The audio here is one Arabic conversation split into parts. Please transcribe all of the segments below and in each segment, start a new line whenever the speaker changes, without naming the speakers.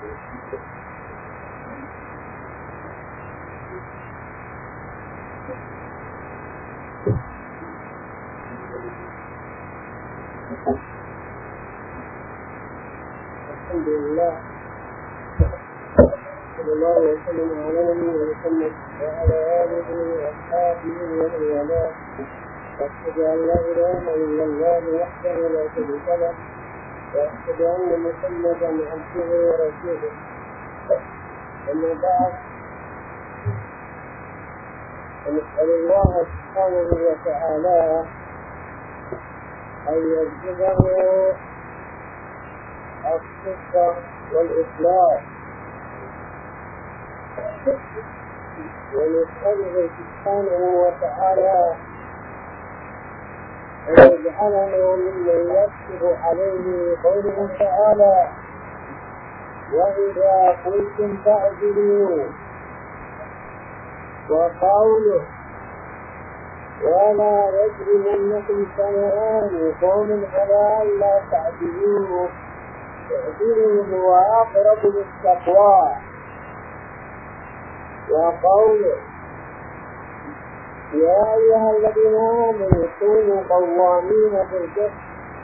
الحمد لله صلى الله وسلم على نبينا محمد وعلى آله وأصحابه ومن والاه، وأشهد أن لا إله إلا الله وحده لا شريك له، وأشهد أن محمدا عبده ورسوله. أما بعد، فنسأل الله سبحانه وتعالى أن يرزقنا الصدق والإخلاص، ونسأله سبحانه وتعالى أن يجعلنا ممن يكتب عليه قوله تعالى: وإذا قلتم فاعدلوا، وقوله: ولا يجرمنكم شنآن قوم على ألا تعدلوا اعدلوا هو أقرب للتقوى، وقوله: يا أيها الذين آمنوا كونوا قوامين بالقسط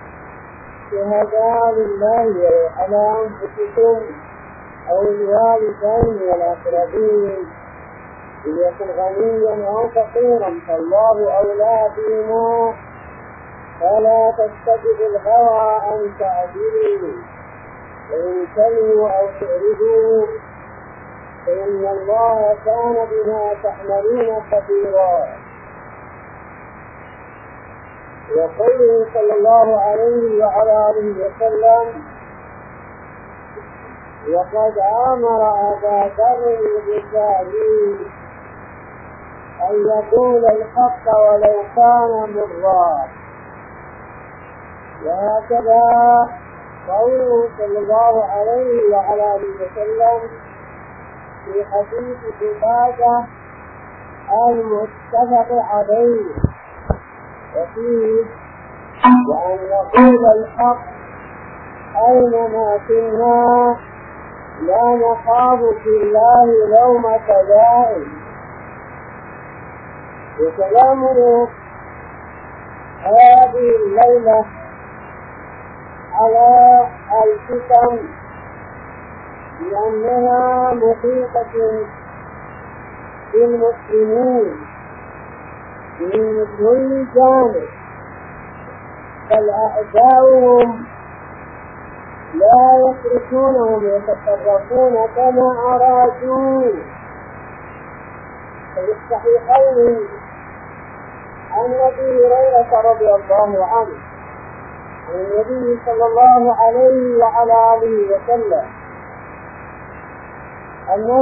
شهداء لله على أنفسكم أو الوالدين والأقربين إن يكن غنيا أو فقيرا فالله أولى بهما، فلا تتبعوا الهوى أن تعدلوا، وإن تلووا أو تعرضوا فإن الله كان بما تعملون خبيرا. وقوله صلى الله عليه وعلى آله وسلم: وقد أمر أبا ذر الغفاري أن يقول الحق ولو كان مرا. وهكذا قوله صلى الله عليه وعلى آله وسلم في حديث عبادة المتفق عليه، وفيه: وأن يقول الحق أينما كنا لا نخاف في الله لومة لائم. وكلامنا هذه الليلة على الفتن، لأنها محيطة بالمسلمين من كل جانب، فالأعداؤهم لا يتركونهم يتصرفون كما أرادوا. في الصحيحين عن أبي هريرة رضي الله عنه عن النبي صلى الله عليه وعلى آله وسلم أنه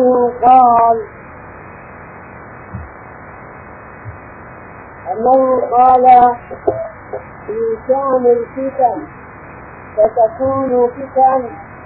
قال في شأن الفتن: فتكون فتن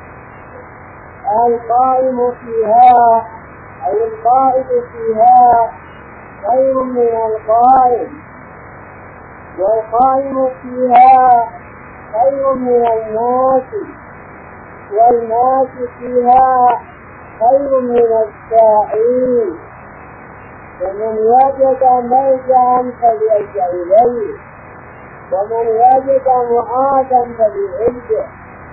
القائم فيها أو القائد فيها خير من القائم، والقائم فيها خير من الناس، والناس فيها خير من الساعين. ومن وجد ملجأ فليلجأ إليه، ومن وجد معاذا فليعده.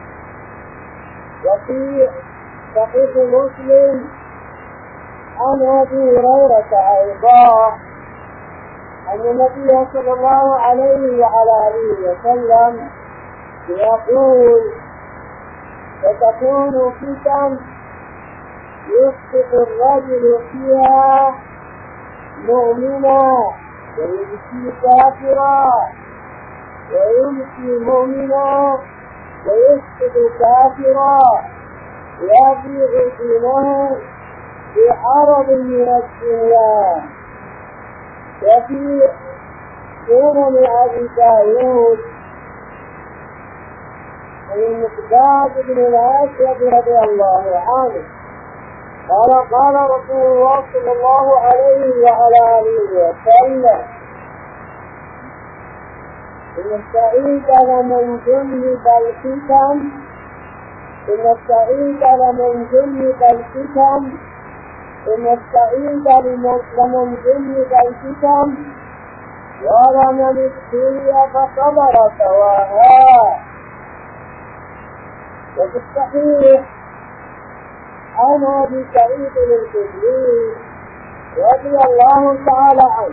وفي صحيح مسلم عن أبي هريرة أيضا أن النبي صلى الله عليه وعلى آله وسلم يقول: فتكون فتن يخطئ الرجل فيها مؤمنا ويمشي كافرا، ويمشي مؤمنا ويسقط كافرا، يبيع دينه بعرض من الدنيا. وفي سنن أبي داود عن المقداد بن الأسود رضي الله عنه قال رسول الله صلى الله عليه وعلى آله وسلم: إن السعيد لمن جلب الفتن إن السعيد لمن جنب الفتن إن السعيد لمن جنب الفتن ولمن ابتلي فصبر سواها. وفي الصحيح عن أبي سعيد الخدري رضي الله تعالى عنه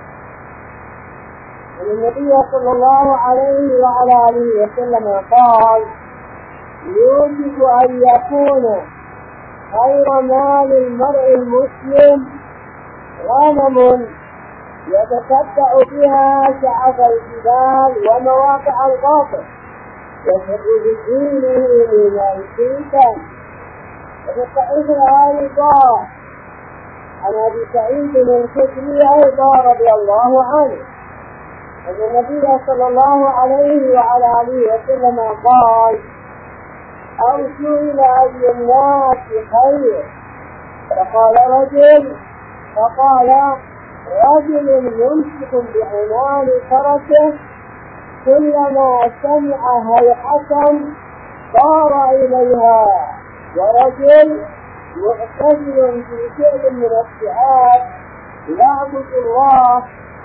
أن النبي صلى الله عليه وعلى آله وسلم قال: يوجب أن يكون خير مال المرء المسلم غنم يتتبع بها شعب الجبال ومواقع القاطر يفر بدينه من الفتن. وفي الصحيح أيضا عن أبي سعيد الخدري أيضا رضي الله عنه أن النبي صلى الله عليه وعلى آله وسلم قال: أو سئل أي الناس خير فقال رجل يمسك بعنان فرسه كلما سمع هيحة طار إليها، ورجل معتزل في شيء من السعاد يعبد الله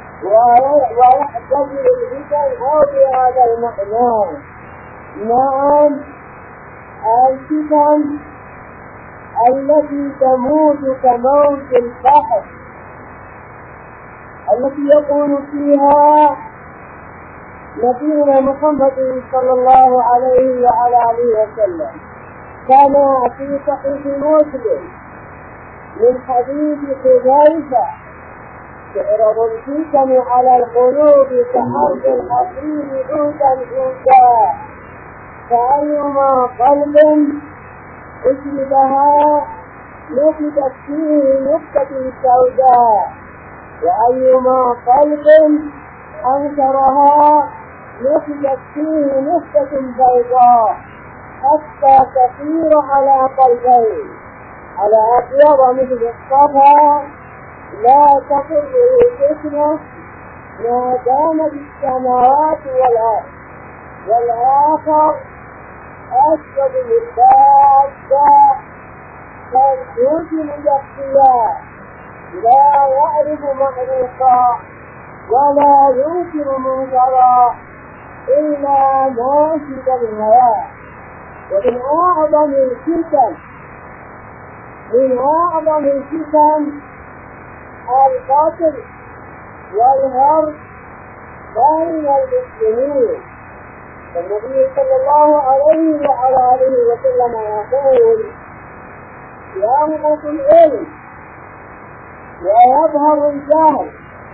ويحتجر الفتن أو بهذا المعنى. نعم، الفتن التي تموت كموت البحر التي يكون فيها نبينا محمد صلى الله عليه وعلى آله وسلم كما في صحيح مسلم من حديث حذيفة: تعرض الفتن على القلوب كحرب الحصير عودا عودا، فأيما قلب أشربها نفدت فيه نكتة سوداء، وأيما قلب أنكرها نفدت فيه نكتة بيضاء، حتى تسير على قلبين على أبيض مثل الصفا لا تضر الفتنة ما دامت السماوات والأرض، والآخر أسود للدابة كالحوت اليقظة لا يعرف معروفا ولا ينكر منكرا إلا ناشد الهوى. ومن أعظم الفتن القتل والهرب بين المسلمين. النبي صلى الله عليه وعلى آله وسلم يقول: ينقص العلم ويظهر الجهل،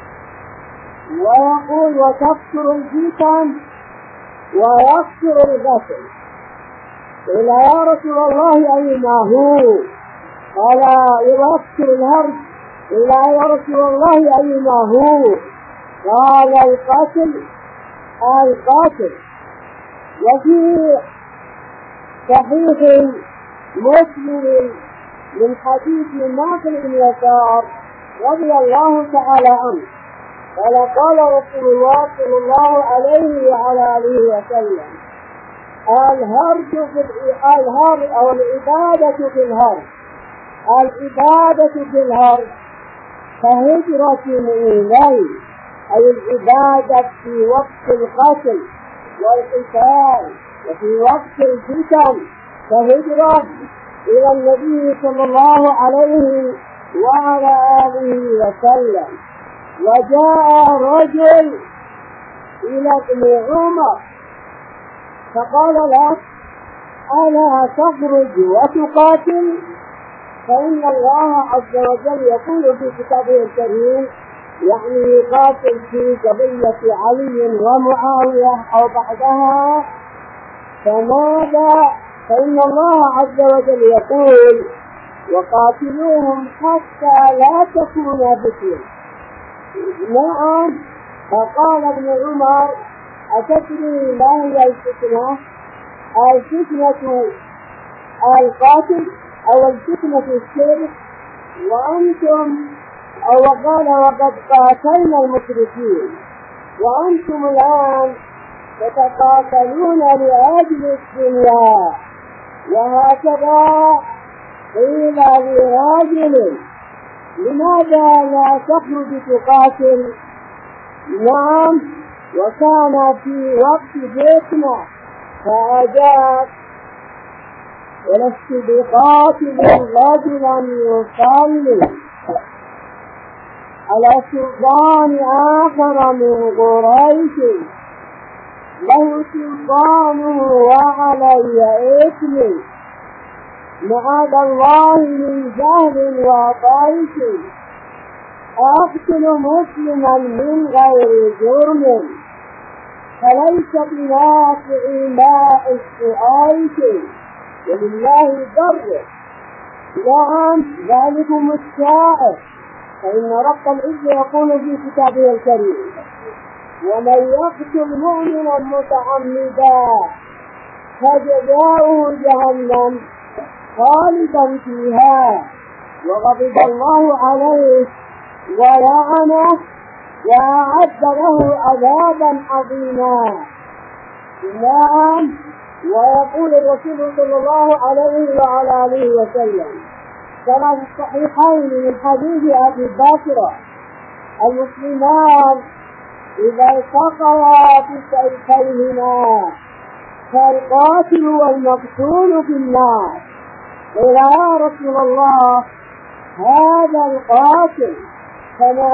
ويقول: وتكثر الفتن ويكثر القتل. قيل: يا رسول الله أين هو؟ قال: يكثر الهرب. قيل: يا رسول الله أين هو؟ قال: القتل. وفي صحيح مسلم من حديث ناصر بن يسار رضي الله تعالى عنه قال رسول الله صلى الله عليه وعلى آله وسلم: الهرب أو العبادة في الهرب كهجرة إليه، أي العبادة في وقت القتل والقتال وفي وقت الفتن كهجرة إلى النبي صلى الله عليه وعلى آله وسلم. وجاء رجل إلى ابن عمر فقال له: ألا تخرج وتقاتل؟ فإن الله عز وجل يقول في كتابه الكريم، يعني يقاتل في قضية علي ومعاوية أو بعدها، فماذا؟ فإن الله عز وجل يقول: وقاتلوهم حتى لا تكون فتنة. نعم. فقال ابن عمر: أتدري ما هي الفتنة؟ الفتنة القاتل أو الفتنة الشرك، وأنتم وقال: وقد قاتلنا المشركين وأنتم الآن تتقاتلون لأجل الدنيا. وهكذا قيل لرجل لماذا لا تخرج تقاتل؟ نعم، وكان في وقت فتنة فأجاب: ولست بقاتل رجلا يصلي على سلطان آخر من قريش له سلطانه وعلي إثمي، معاذ الله من جهل وطيش، أقتل مسلما من غير جرم فليس بنافع ماء السؤال ولله الضر. نعم، ذلكم الشاعر، فإن رب العزة يقول في كتابه الكريم: ومن يقتل مؤمنا متعمدا فجزاؤه جهنم خالدا فيها وغضب الله عليه ولعنه وأعد له عذابا عظيما. نعم، ويقول الرسول صلى الله عليه وعلى آله وسلم كما في الصحيحين من حديث أبي بكر: المسلمان إذا التقيا بسيفيهما فالقاتل والمقتول في النار. قيل: يا رسول الله، هذا القاتل فما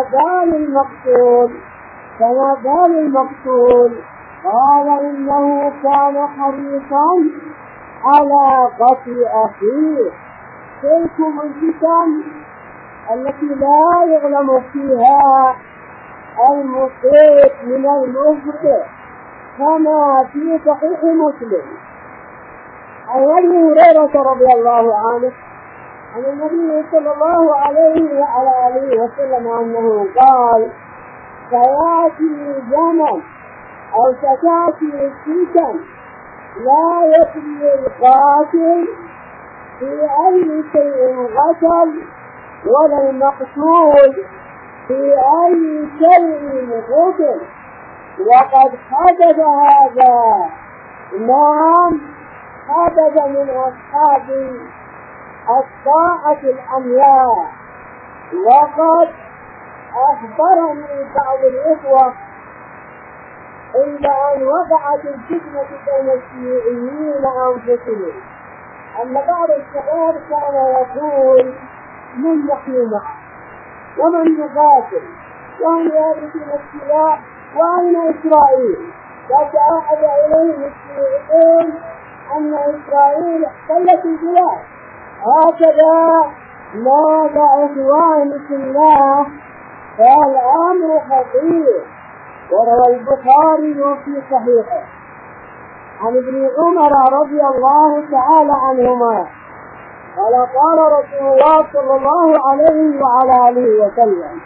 بال المقتول؟ قال: إنه كان حريصا على قتل أخيه. تلكم الفتن التي لا يعلم فيها المصيب من المخطئ، كما في صحيح مسلم عن أبي هريرة رضي الله عنه عن النبي صلى الله عليه وعلى آله وسلم أنه قال: سيأتي زمن أو ستأتي فتن لا يدري القاتل في أي شيء قتل ولا المقتول في أي شيء قتل، وقد حدث هذا. نعم، حدث من أصحاب الطاعة العمياء. وقد أخبرني بعض الإخوة عند أن وقعت الفتنة بين الشيوعيين أنفسهم أن بعض الشباب كان يقول: من نحن معه ومن نقاتل وهم يابسون السلاح وأين إسرائيل؟ فتعهد إليهم الشيوعيون أن إسرائيل احتلت البلاد. هكذا ماذا إخواني في الله؟ فالأمر خطير. وروى البخاري في صحيحه عن ابن عمر رضي الله تعالى عنهما قال: قال رسول الله صلى الله عليه وعلى آله وسلم: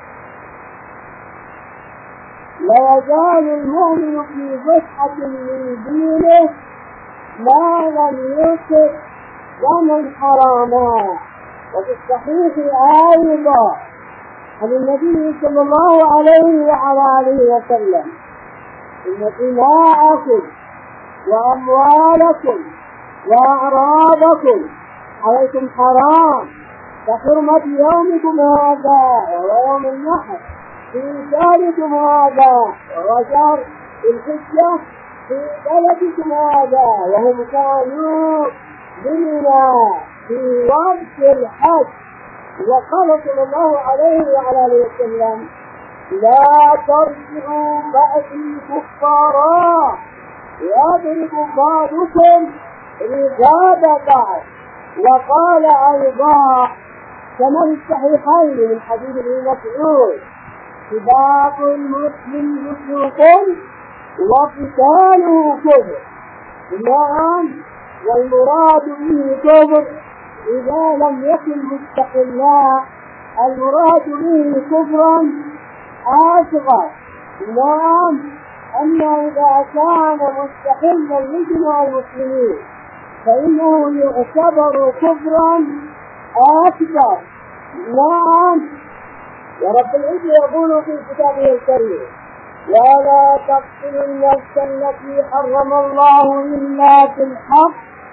لا يزال المؤمن في فسحة من دينه ما لم يصب دما حراما. وفي الصحيح أيضا عن النبي صلى الله عليه وعلى آله وسلم: إن دماءكم وأموالكم وأعراضكم عليكم حرام كحرمة يومكم هذا ويوم النحر في شهركم هذا وشهر الحجة في بلدكم هذا. وهم كانوا بنا في وقت الحج. وقال صلى الله عليه وعلى آله وسلم: لا ترجعوا بعدي كفارا يضرب بعضكم رقاب بعض. وقال أيضا كما في الصحيحين من حديث ابن مسعود: سباق المسلم فسوق وقتاله كفر. نعم، والمراد به كفر إذا لم يكن مستقلا، المراد به كفرا أصغر. نعم، أما إذا كان مستقلا لجميع المسلمين فإنه يعتبر كفرا أكبر. نعم، ورب العزة يقول في كتابه الكريم: ولا تقتلوا النفس التي حرم الله إلا بالحق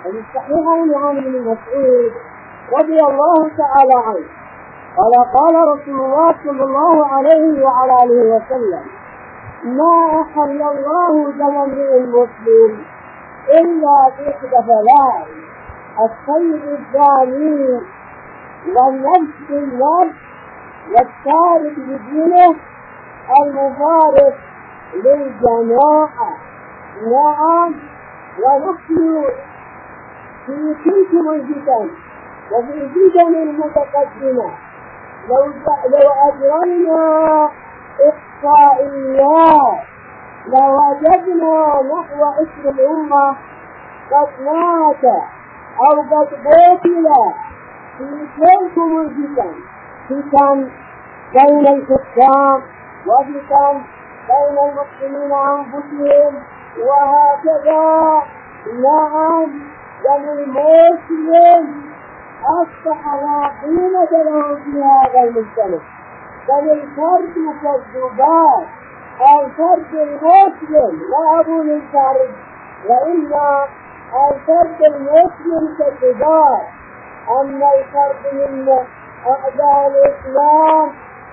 وفي الصحيحين عن ابن مسعود رضي الله تعالى عنه قال رسول الله صلى الله عليه وعلى آله وسلم: ما أحل الله دم امرئ مسلم إلا بإحدى ثلاث: السيد الزاني والنفس بالنفس والتارك بدينه المفارق للجماعة. نعم، ونحن في تلكم الفتن وفي الفتن المتقدمة لو أجرينا إحصائيات لوجدنا نحو 20 أمة قد مات أو قد قتل في تلكم الفتن، فتن بين الحكام وفتن بين المسلمين أنفسهم، وهكذا. نعم، دم المسلم أصبح لا قيمة له في هذا المجتمع، بل الفرد كالذباب. الفرد المسلم لا أقول الفرد، وإن الفرد المسلم كالذباب. أما الفرد من أعداء الإسلام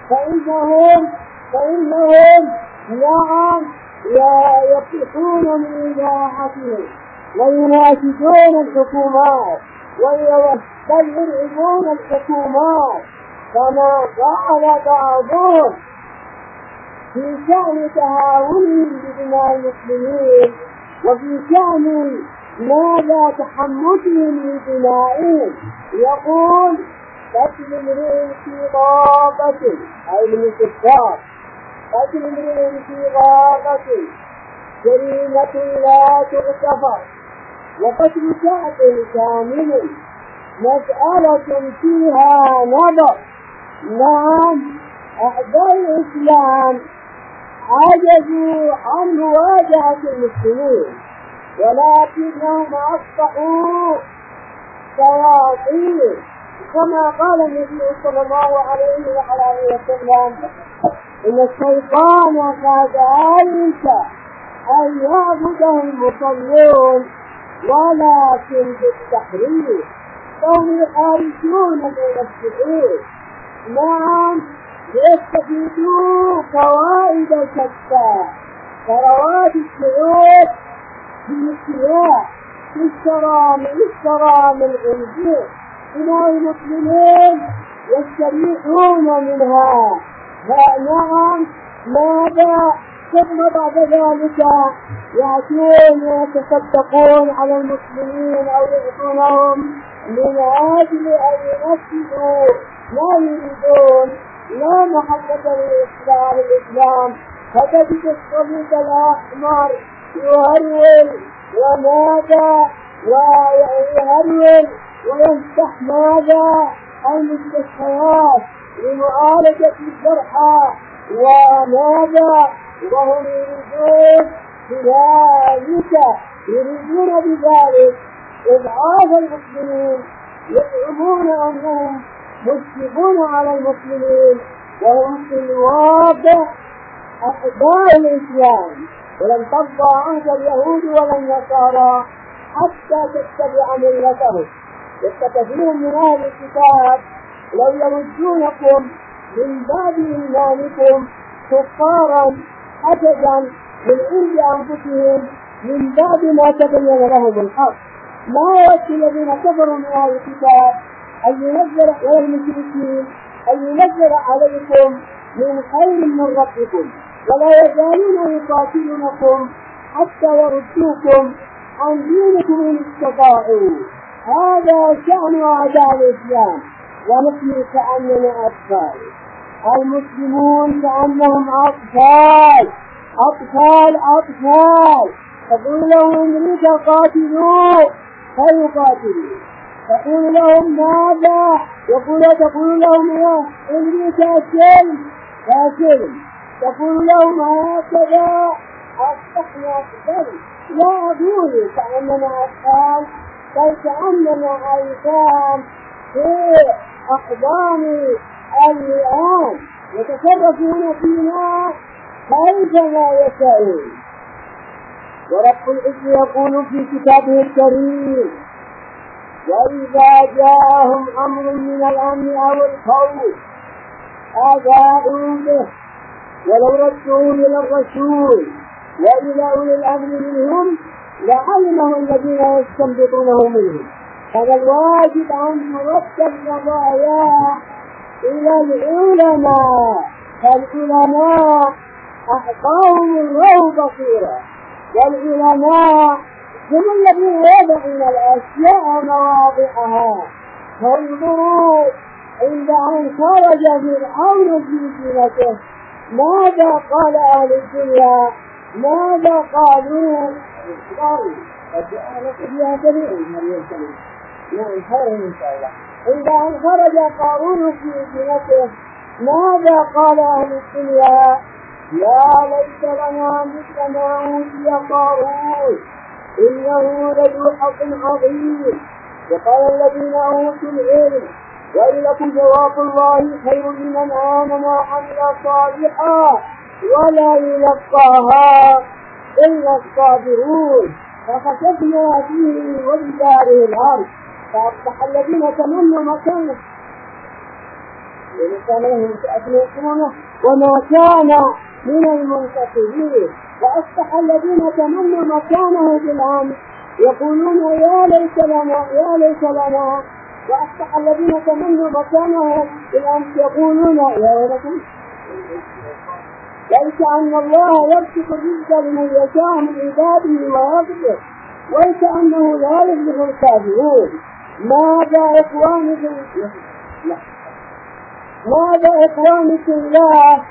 فإنهم نعم يفتحون من إباحتهم ويناشدون الحكومات بل يرعبون الحكومات، كما قال بعضهم في شأن تهاونهم بدماء المسلمين وفي شأن ماذا تحمسهم لدمائهم. يقول: قتل امرئ في غابة، أي من الكفار، قتل امرئ في غابة جريمة لا تغتفر، وقتل شعب كامل مسألة فيها نظر. نعم، أعداء الإسلام عجزوا عن مواجهة المسلمين، ولكنهم أصبحوا شياطين، كما قال النبي صلى الله عليه وعلى آله وسلم: إن الشيطان كذلك أن يعبده المصلون ولكن بالتحريف، فهم يخالفون بين الشعوب. نعم، ليستفيدوا فوائد شتى، ثروات الشعوب في الاشتراء اشترى من عنده إلى المسلمين يستريحون منها. فنعم، ماذا ثم بعد ذلك يأتون ويتصدقون على المسلمين أو يعطونهم من أجل أن ينفذوا ما يريدون، لا محبة للإسلام. فتجد الصليب الأحمر يهرول وماذا ويهرول ويفتح ماذا المستشفيات لمعالجة الجرحى وماذا، وهم يريدون بذلك إضعاف المسلمين، يزعمون أنهم مشرفون على المسلمين وهم في الواقع أعداء الإسلام. ولن ترضى عنك اليهود ولا النصارى حتى تتبع ملتهم. كثير من أهل الكتاب لو يردونكم من بعد إيمانكم كفارا حسدا من عند أنفسهم من بعد ما تبين لهم الحق. ما يأتي الذين كفروا من أهل الكتاب أن ينزل على المشركين أن ينزل عليكم من خير من ربكم، ولا يزالون يقاتلونكم حتى يردوكم عن دينكم إن استطاعوا. هذا شأن أعداء الإسلام، ونحن كأننا أطفال. المسلمون كأنهم أطفال. تقول لهم أمريكا قاتلوا فيقاتلوا، تقول لهم ماذا؟ تقول لهم يا أمريكا سلم، تقول لهم هكذا أصبحنا أطفال. لا أقول كأننا أطفال، بل كأننا أيتام في أحضان اللئام يتصرفون فينا كيفما يشاءون. ورب العزة يقول في كتابه الكريم: وإذا جاءهم أمر من الأمن أو الخوف أذاعوا به ولو ردوه إلى الرسول وإلى أولي الأمر منهم لعلمه الذين يستنبطونه منهم. هذا الواجب أن نرد القضايا إلى العلماء، فالعلماء أعطاهم الله بصيرا، والعلماء هم الذين يضعون الأشياء مواضعها. فانظروا عند أن خرج فرعون في زينته ماذا قال أهل الدنيا؟ ماذا قالوا؟ عند أن خرج قارون في زينته ماذا قال أهل الدنيا؟ يا ليت لنا مثل ما أوتي قارون إنه لذو حظ عظيم. وقال الذين أوتوا العلم ويلكم ثواب الله خير لمن آمن وعمل صالحا ولا يلقاها إلا الصابرون. فخسفنا فيه وبداره الأرض فأصبح الذين تمنوا مكانه وما كان من المنتصرين، وأصبح الذين تمنوا مكانه بالأمس يقولون يا ليت لنا، وأصبح الذين تمنوا مكانه بالأمس يقولون يا ولكم ليس أن الله يبسط الرزق لمن يشاء من عباده ويقدر وكأنه لا يبلغ الكافرون. ماذا إخواني في الله؟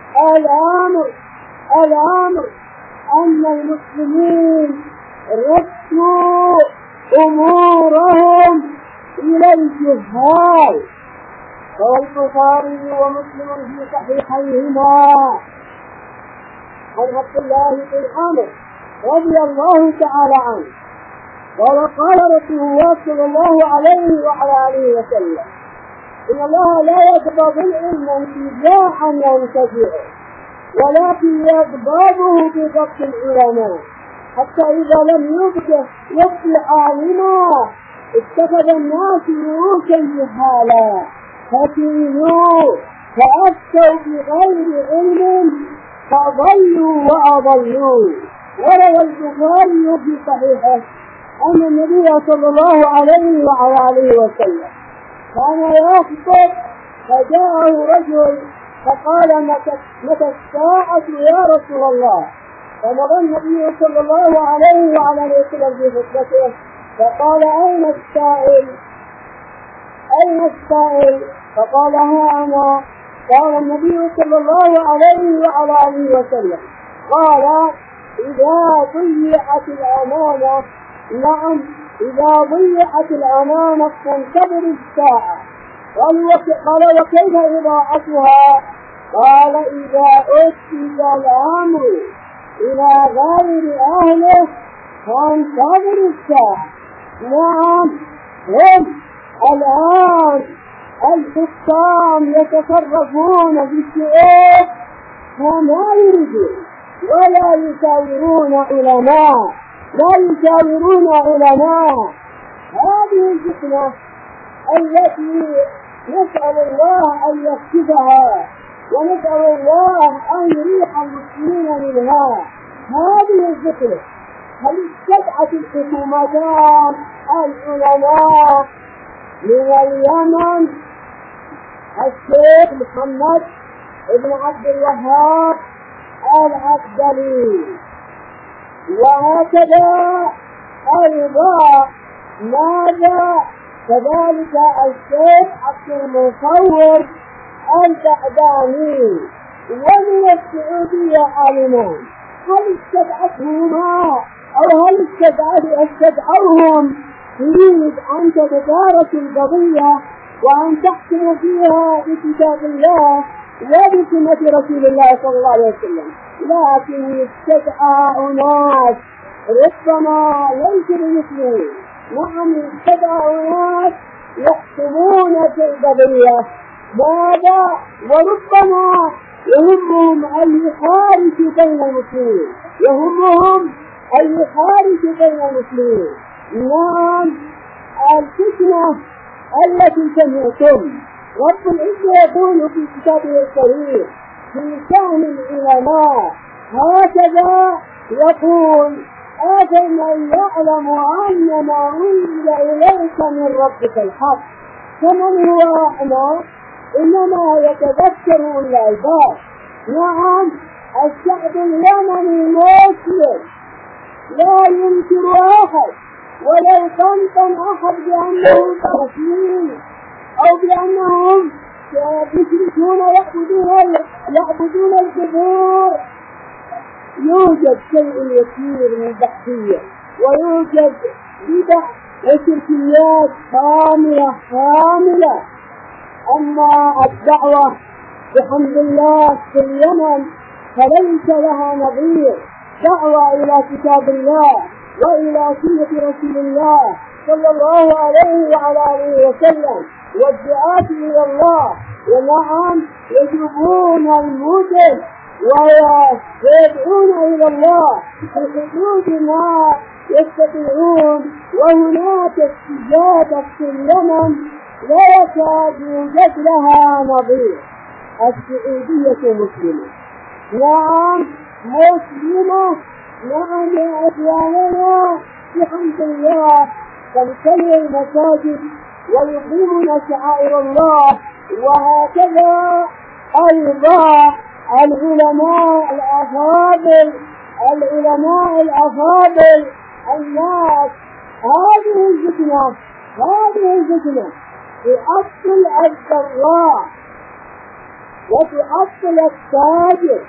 الأمر أن المسلمين ردوا أمورهم إلى الجهال. روى البخاري ومسلم في صحيحيهما عن عبد الله بن عمرو رضي الله تعالى عنه قال رسول الله صلى الله عليه وعلى آله وسلم إن الله لا يقبض العلم انتزاعا ينتزعه ولكن يقبضه بضبط العلماء حتى إذا لم يبقى عالما اتخذ الناس رؤوسا جهالا فكيلوا فأفتوا بغير علم فضلوا وأضلوا. وروى البخاري في صحيحه أن النبي صلى الله عليه وعلى آله وسلم كان يخطب فجاءه رجل فقال متى الساعة يا رسول الله؟ فمضى النبي صلى الله عليه وعلى آله وسلم في خطبته فقال أين السائل؟ فقال ها أنا. قال النبي صلى الله عليه وعلى آله وسلم قال إذا ضيعت الأمانة إذا ضيعت الأمانة فانتظر الساعة. قال وكيف إضاعتها؟ قال إذا أسند الأمر إلى غير أهله فانتظر الساعة. نعم، هم الآن الحكام يتصرفون في الشؤون كما يريدون ولا يشاورون علماء. هذه الفتنة التي نسأل الله أن يكشفها ونسأل الله أن يريح المسلمين منها. هذه الفتنة هل استدعت الحكومتان العلماء من اليمن الشيخ محمد بن عبد الوهاب العبدلي، وهكذا أيضا ماذا كذلك الشيخ عبد المصور البعداني ومن السعودية عالمان. هل استدعتهما أو هل استدعوهم تريد أن تتدارك القضية وأن تحكم فيها بكتاب الله وبسنة رسول الله صلى الله عليه وسلم؟ لكن استدعى أناس ربما ليس بمسلمين. نعم، استدعى أناس يحكمون في القضية ماذا؟ وربما يهمهم أن يحاربوا بين المسلمين. نعم، الفتنة التي سمعتم. رب العزة يقول في كتابه الكريم في شأن العلماء هكذا يقول: أفمن يعلم أن ما أنزل إليك من ربك الحق كمن هو أعمى إنما يتذكر أولو الألباب. نعم، الشعب اليمني مسلم لا ينكر أحد ولو طنطن أحد بأنهم مسلمين أو بأنهم يشركون يعبدون القبور. يوجد شيء يسير من بحثية، ويوجد بدع وشركيات حاملة. أما الدعوة بحمد الله في اليمن فليس لها نظير. دعوة إلى كتاب الله وإلى سنة رسول الله صلى الله عليه وعلى آله وسلم والدعاة إلى الله. ونعم يجيبون المدن ويدعون إلى الله في حدود ما يستطيعون. وهناك استجابة في اليمن لا يكاد يوجد لها نظير. السعودية مسلمة، نعم مسلمة، نعم يا أخواننا بحمد الله تمتلئ المساجد ويقيمون شعائر الله. وهكذا أيضا العلماء الأفاضل الناس. هذه الفتنة تؤصل الضراع وتؤصل التاجر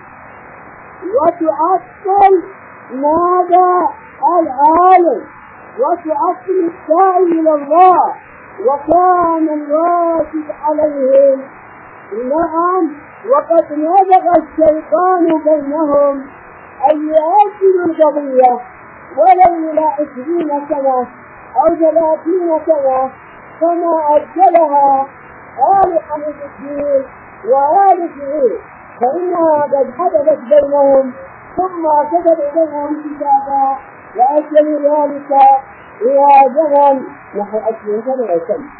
وتؤصل ماذا العالم وتؤصل السائل إلى الله. وكان الواجب عليهم، نعم، وقد نزغ الشيطان بينهم أن يؤجلوا القضية ولو إلى 20 سنة أو 30 سنة، فما أجلها آل حمد الدين وآل سعود، فإنها قد حدثت بينهم ثم كتب إليهم كتابا وأجلوا ذلك إلى زمن نحو 20 سنة أو سنة.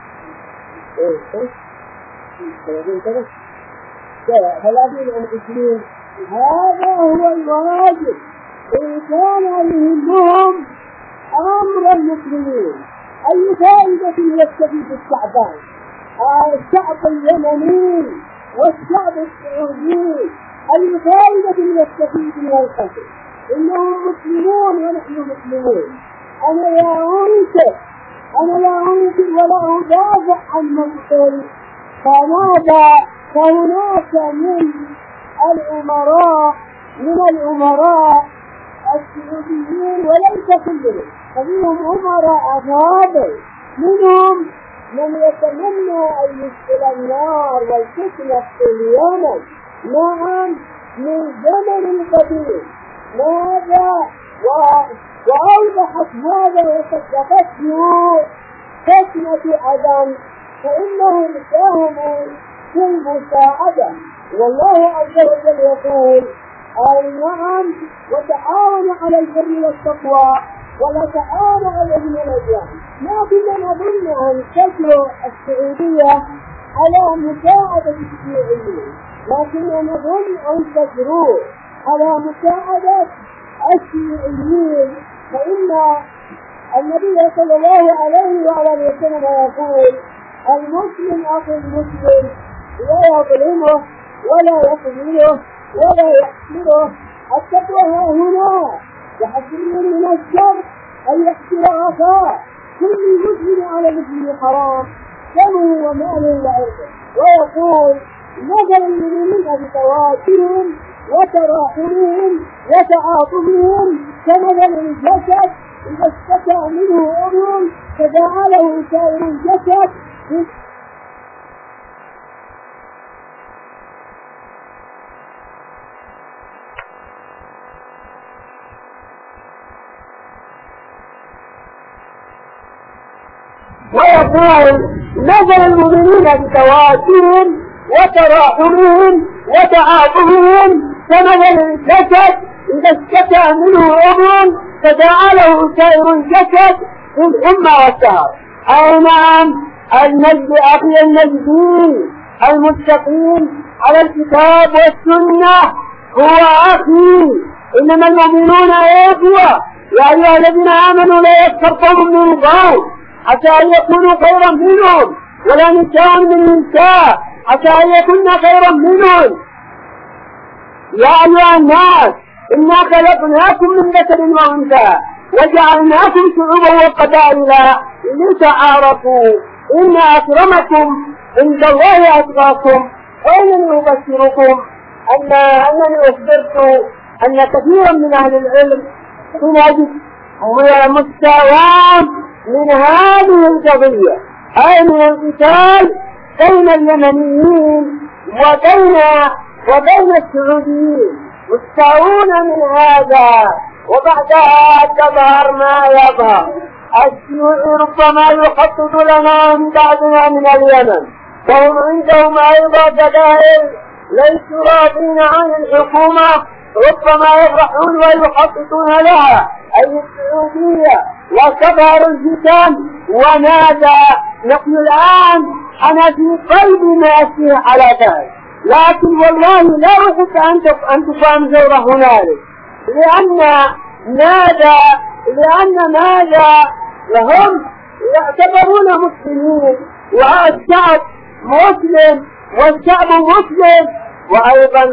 30 هذا هو الواجب إن كان يهمهم أمر المسلمين. أي فائدة يستفيد الشعب اليمني والشعب السعودي؟ أي فائدة يستفيد من القتل؟ إنهم مسلمون ونحن مسلمون. أنا لا أنكر ولا أدافع عن مقتل. فهناك من الأمراء السعوديين وليس كلهم، فيهم أمراء أفاضل، منهم من يتمنى أن يدخل النار والفتنة في اليمن، نعم، من زمن قديم. ماذا وأوضحت هذا وصدقته فتنة عدن، فإنهم ساهموا في المساعدة. والله عز وجل يقول: نعم، وتعاونوا على البر والتقوى ولا تعاونوا على الإثم والعدوان. لكن نظن أن تجرؤ السعودية على مساعدة الشيوعيين، لكن نظن أن تجرؤ على مساعدة الشيوعيين، فإن النبي صلى الله عليه وعلى وسلم يقول: المسلم أخو المسلم لا يظلمه ولا يخذله ولا يحسره. التقوى هنا يحذر من الشر أن يحسر أخاه. كل مسلم على مسلم حرام دمه وماله وعرضه. ويقول: مثل المؤمنين بتوادهم وتراحمهم وتعاطفهم كمثل الجسد إذا اشتكى منه عضو تداعى له سائر الجسد. ويقول: مثل المؤمنين بتوادهم وتراحمهم وتعاطفهم كمثل الجسد إذا اشتكى منه عضو تداعى له سائر الجسد بالحمى والسهر. أي نعم المجد أخي المجدي المستقيم على الكتاب والسنة هو أخي. إنما المؤمنون إخوة. يا أيها الذين آمنوا لا يسخر قوم من قوم حتى أن يكونوا خيرا منهم ولا نساء من نساء حتى أن يكون خيرا منهم. يا أيها الناس إنا خلقناكم من ذكر وأنثى وجعلناكم شعوبا وقبائل لتعارفوا إن أكرمكم عند الله أتقاكم. أين أبشركم أنني أخبرت أن كثيرا من أهل العلم نجد مستوى من هذه القضية، أي من القتال بين اليمنيين وبين السعوديين، مستوون من هذا. وبعدها تظهر ما يظهر. الشيوعي ربما يخطط لنا من بعدنا من اليمن، وهم عندهم أيضا دلائل ليسوا راضين عن الحكومة، ربما يفرحون ويخططون لها أي السعودية وتظهر الفتن. وماذا نحن الآن أنا في قلب ناسي على ذلك، لكن والله لا أحب أن تقام ثورة هنالك، لأن ماذا هم يعتبرون مسلمين والشعب مسلم والشعب مسلم. وأيضا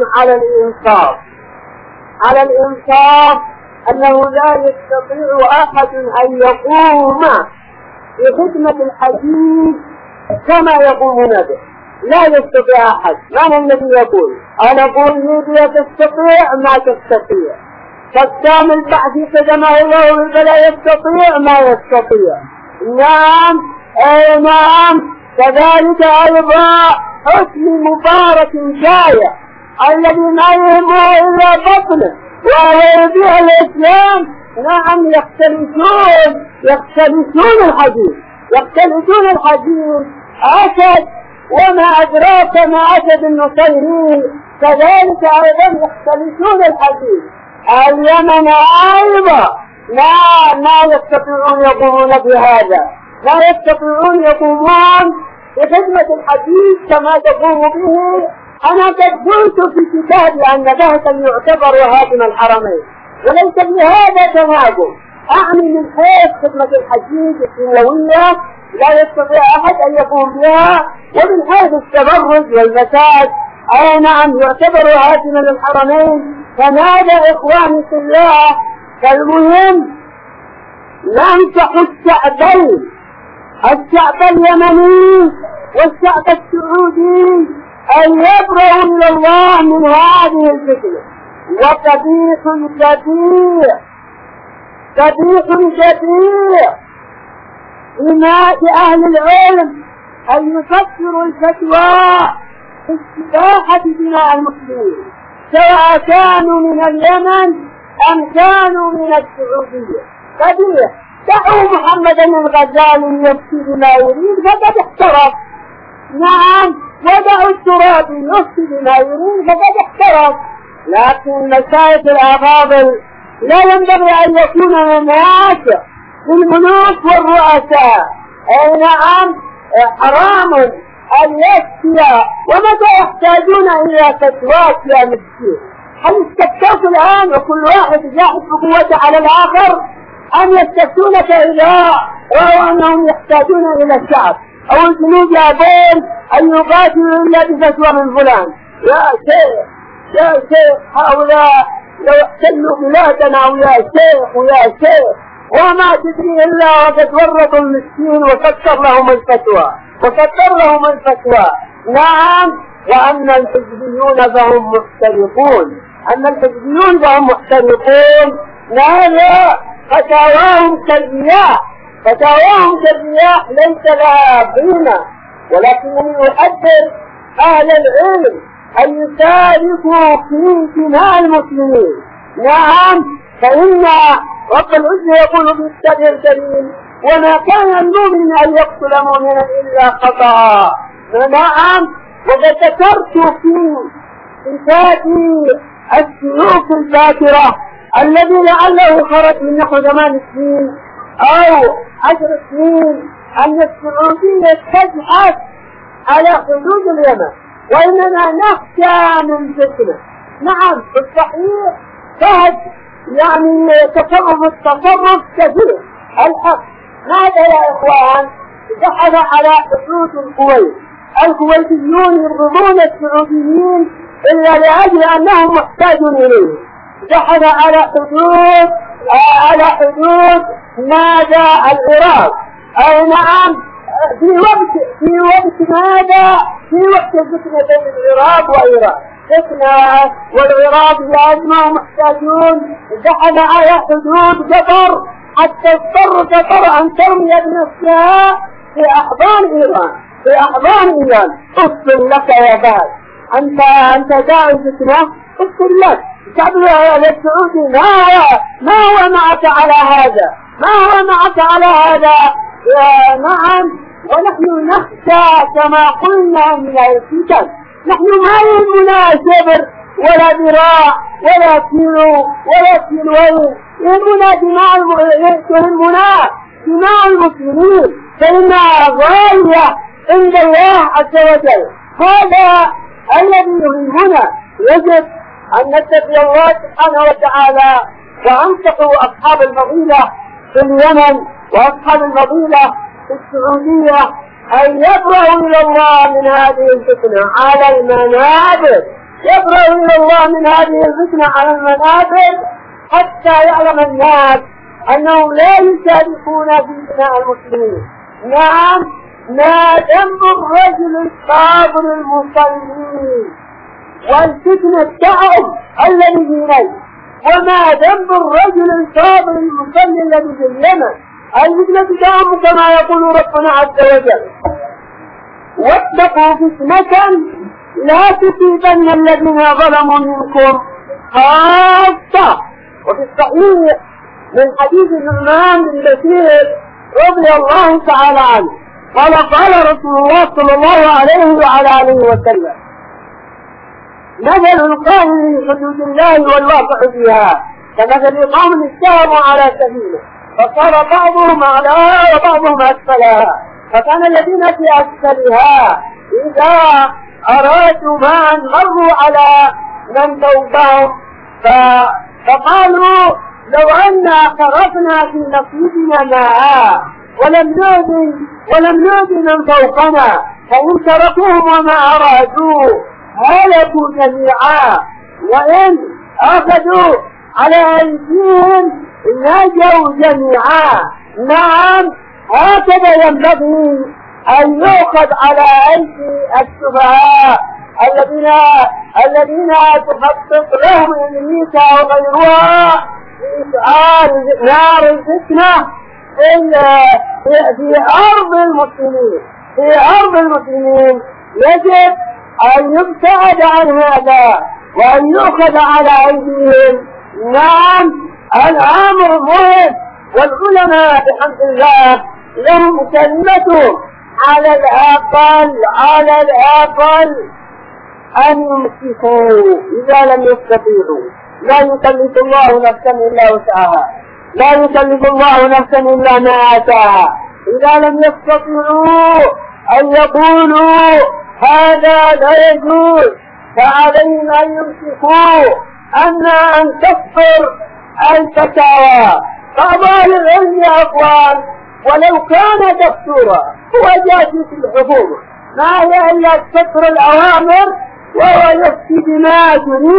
على الإنصاف أنه لا يستطيع أحد أن يقوم بخدمة الحديث كما يقومون به، لا يستطيع أحد. من الذي يقول؟ أنا أقول ليبيا تستطيع ما تستطيع، قدام البعث قدمه الله فلا يستطيع ما يستطيع. نعم نعم. كذلك أيضا حسن مبارك شايع الذي ما يهمه إلا بطنه وهو يبيع الإسلام. نعم يختلسون الحديث أسد، وما أدراك ما أسد النصيري، كذلك أيضا يختلسون الحديث. اليمن أيضا لا يستطيعون يقومون بهذا، لا يستطيعون يقومون بخدمة الحديث كما تقوم به. أنا قد قلت في كتابي أن بهتا يعتبر هادم الحرمين، وليس بهذا تناقض. أعني من حيث خدمة الحديث السنوية لا يستطيع أحد أن يقوم بها، ومن حيث التبرج والفساد أي نعم يعتبر هادما للحرمين. فماذا إخواني في الله؟ فالمهم ننصح الشعب اليمني والشعب السعودي أن يبرأوا إلى الله من هذه الفتنة. وقبيح كبير إماء أهل العلم أن يفسروا الفتوى في استباحة دماء المسلمين، سواء كانوا من اليمن أم كانوا من السعودية. قبيح. دعوا محمد الغزالي يفتي بما يريد فقد احترف. نعم. ودعوا الترابي يفتي بما يريد فقد احترف. لكن مشايخ الأفاضل لا ينبغي أن يكون الناس للملوك والرؤساء. أي نعم حرام أن يفتي. ومتى يحتاجون إلى فتوات يا مسكين؟ هل استفتوك الآن وكل واحد يجاهد بقوته على الآخر، أم يستفتونك إذا رأوا أنهم يحتاجون إلى الشعب أو الجنود يابون أن يقاتلوا إلا بفتوى من فلان؟ يا شيخ هؤلاء لو احتلوا بلادنا ويا شيخ وما تدري إلا وقد ورطوا المسكين وكثر لهم الفتوى. نعم. وأن الحزبيون فهم محترقون. لا فتاواهم كالرياح ليس لها قيمة. ولكنني أحذر أهل العلم أن يشاركوا في دماء المسلمين. نعم. فإن رب العزة يقول في الكتاب الكريم: وما كان المؤمن أن يقتل مؤمنا إلا خطأ. نعم. وقد ذكرت في كتابي السلوك الفاكرة الذي لعله خرج من نحو 8 سنين أو 10 سنين أن السعودية تزحف على حدود اليمن، وإننا نخشى من فتنة. نعم بالصحيح فهد يعني تصرف كثير الحق. ماذا يا إخوان؟ دخل على حدود الكويت، الكويتيون يرغبون السعوديين إلا لأجل أنهم محتاجون إليه. دخل على حدود ماذا؟ العراق. أي نعم، في وقت ماذا؟ في وقت الفتنة بين العراق وإيران، فتنة والعراق لازمة محتاجون. دخل على حدود قطر حتى اضطر أن ترمي بنفسها في أحضان إيران. اصبر لك يا بال، أنت داعي فتنة، اصبر لك. الشعب السعودي ما هو معك على هذا؟ نعم، ونحن نخشى كما قلنا من الفتن. نحن ما يهمنا شبر ولا ذراع ولا كيلو ولا كيلوين، يهمنا دماء المسلمين، فإنها غالية عند الله عز وجل. هذا الذي يهمنا. يجب أن نتقي الله سبحانه وتعالى، وأنصحوا أصحاب الفضيلة في اليمن وأصحاب الفضيلة في السعودية أن يبرأوا إلى الله من هذه الفتنة على المنابر، حتى يعلم الناس أنهم لا يشاركون في دماء المسلمين. نعم، ما ذنب الرجل الصابر المصلي والفتنة تعب الذي في نيل، وما ذنب الرجل الصابر المصلي الذي في اليمن. الفتنة تعب كما يقول ربنا عز وجل: واتقوا فتنة لا تصيبن الذين ظلموا منكم خاصة. وفي الصحيح من حديث النعمان بن بشير رضي الله تعالى عنه قال رسول الله صلى الله عليه وعلى آله وسلم: مثل القائم بحدود الله والواقع فيها كمثل قوم استهموا على سبيله فصار بعضهم أعلاها وبعضهم أسفلها، فكان الذين في أسفلها إذا أرادوا ماء مروا على من فوقهم فقالوا: لو أننا خرجنا في نصيبنا ماء ولم نؤذي من فوقنا، فإن تركوهم وما أرادوا هلكوا جميعا، وإن أخذوا على أيديهم نجوا جميعا. نعم، هكذا ينبغي أن يؤخذ على أيدي السفهاء الذين تخطط لهم أمريكا وغيرها بإشعال نار الفتنة في أرض المسلمين. يجب أن يبتعد عن هذا وأن يؤخذ على أيديهم. نعم، الأمر مهم، والعلماء بحمد الله لهم كلمة على الأقل أن يمسكوا إذا لم يستطيعوا. لا يكلف الله نفسا إلا وسعها، لا يكلف الله نفسا إلا ما آتاها. إذا لم يستطيعوا أن يقولوا هذا لا يجوز، فعليهم أن يمسكوا. أما أن تكفر الفتاوى، بعض أهل العلم يا أخوان ولو كان دستورا هو جاء في الحكومة، ما هي إلا كسر الأوامر وهو يفتي بما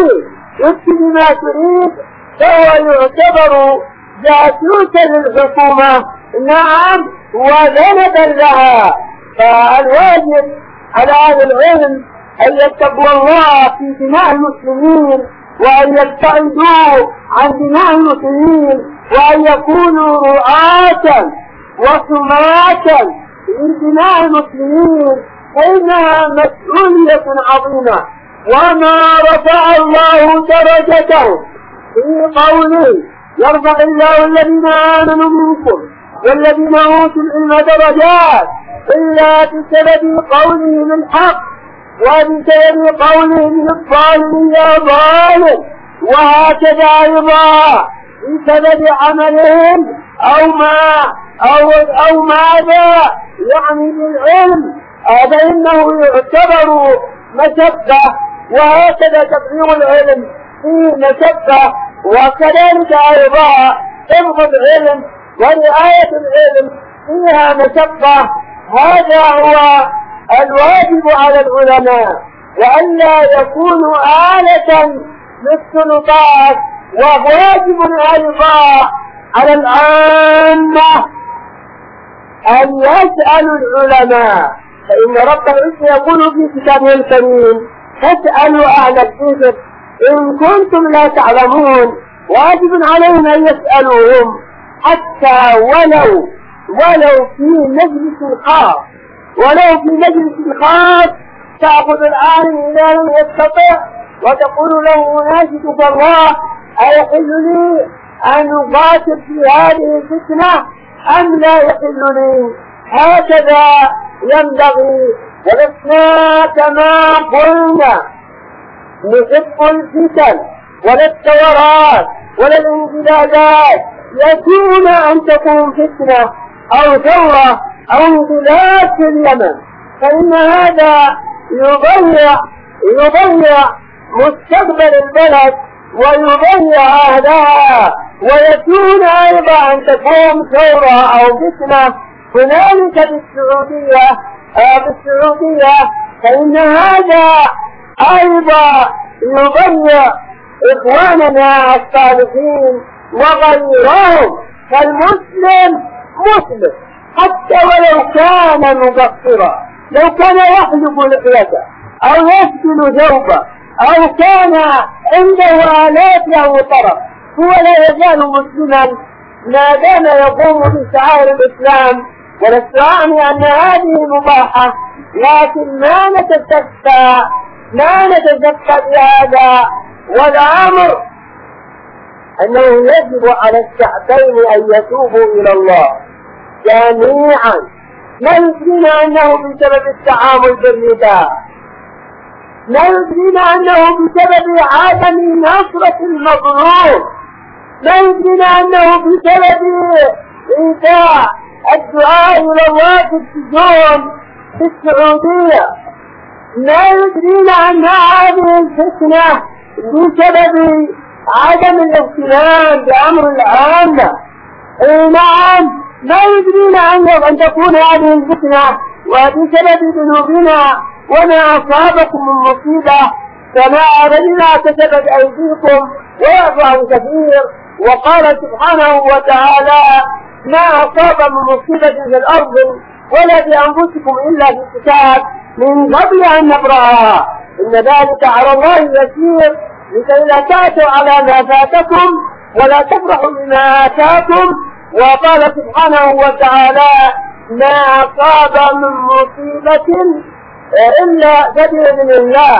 تريد، فهو يعتبر جاسوسا للحكومة. نعم، وذنبا لها. فالواجب على أهل العلم أن يتقوا الله في دماء المسلمين، وأن يبتعدوا عن دماء المسلمين، وأن يكونوا رعاة وحماة لدماء المسلمين، فإنها مسؤولية عظيمة. وما رفع الله درجته في قوله: يرفع الله الذين آمنوا منكم والذين أوتوا العلم درجات، إلا بسبب قولهم الحق وبسبب قولهم الظالم يا ظالم، وهكذا أيضا بسبب عملهم أو ماذا يعني بالعلم فإنه يعتبر مشبة، وهكذا تبليغ العلم فيه مشبة، وكذلك أيضا حفظ العلم ورعاية العلم فيها مشبة. هذا هو الواجب على العلماء، وألا يكونوا آلة للسلطات. وواجب أيضا على العامة أن يسألوا العلماء، فإن رب العزة يقول في كتابه الكريم: فاسألوا أهل الذكر إن كنتم لا تعلمون. واجب عليهم أن يسألوهم، حتى ولو في مجلس خاص، تأخذ العالم إذا لم يستطع وتقول له: ناشدك الله، أيحل لي أن أقاتل في هذه الفتنة أم لا يحل لي؟ هكذا ينبغي. ولسنا كما قلنا نحب الفتن ولا الثورات ولا الانقلابات، يكون أن تكون فتنة أو ثورة أو انقلاب في اليمن، فإن هذا يضيع مستقبل البلد ويضيع أهلها. ويكون أيضا أن تكون ثورة أو فتنة هنالك بالسعودية، فإن هذا أيضا يضيع إخواننا الصالحين وغيرهم. فالمسلم مسلم حتى ولو كان مقصرا، لو كان يحلق لحيته أو يسجل ثوبه أو كان عنده آلات له طرف، هو لا يزال مسلما ما دام يقوم بشعائر الإسلام. ولست أعني أن هذه مباحة، لكن ما نتزكى بهذا. والأمر أنه يجب على الشعبين أن يتوبوا إلى الله جميعا. لا يدرينا أنه بسبب التعامل بالرداء، لا يدرينا أنه بسبب عدم نصرة المظلوم، لا يدرينا أنه بسبب إيتاء الدعاء إلى الله في السجون في السعودية، لا يدرينا أن هذه الفتنة بسبب عدم الاهتمام بأمر العامة. نعم، لا يدرينا أن تكون هذه الفتنة وبسبب ذنوبنا، وما أصابكم من مصيبة فما علينا كسبت أيديكم ويعفو عن كثير. وقال سبحانه وتعالى: ما أصاب من مصيبة في الأرض ولا في أنفسكم إلا في كتاب من قبل أن نبرأها، إن ذلك على الله يسير، لكي لا تأتوا على ما فاتكم ولا تفرحوا بما آتاكم. وقال سبحانه وتعالى: ما أصاب من مصيبة إلا بإذن الله،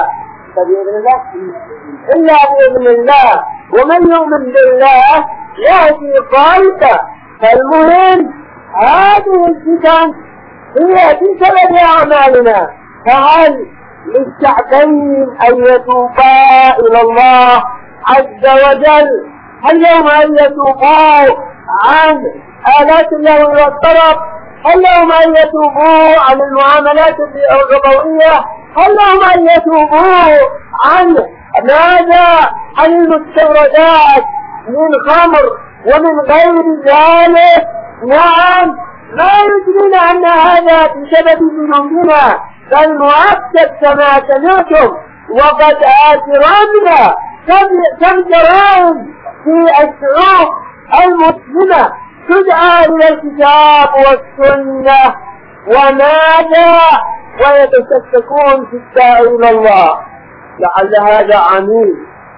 إلا بإذن الله، ومن يؤمن بالله يهدي قلبه. فالمهم هذه الفتن هي بسبب أعمالنا، فهل للشعبين أن يتوبا إلى الله عز وجل؟ هل لهم أن يتوبوا عن آلات الله والطرف؟ هل لهم أن يتوبوا عن المعاملات الربوية؟ هل لهم أن يتوبوا عن ماذا؟ عن المستوردات من خمر ومن غير ذلك؟ نعم، ما يدرون أن هذا بسبب ذنوبنا، بل مؤكد كما سمعتم. وقد أجرمنا كم جرائم في الشعوب المسلمة تدعى إلى الكتاب والسنة وماذا؟ ويتشككون في الداعي إلى الله. لعل هذا عميل،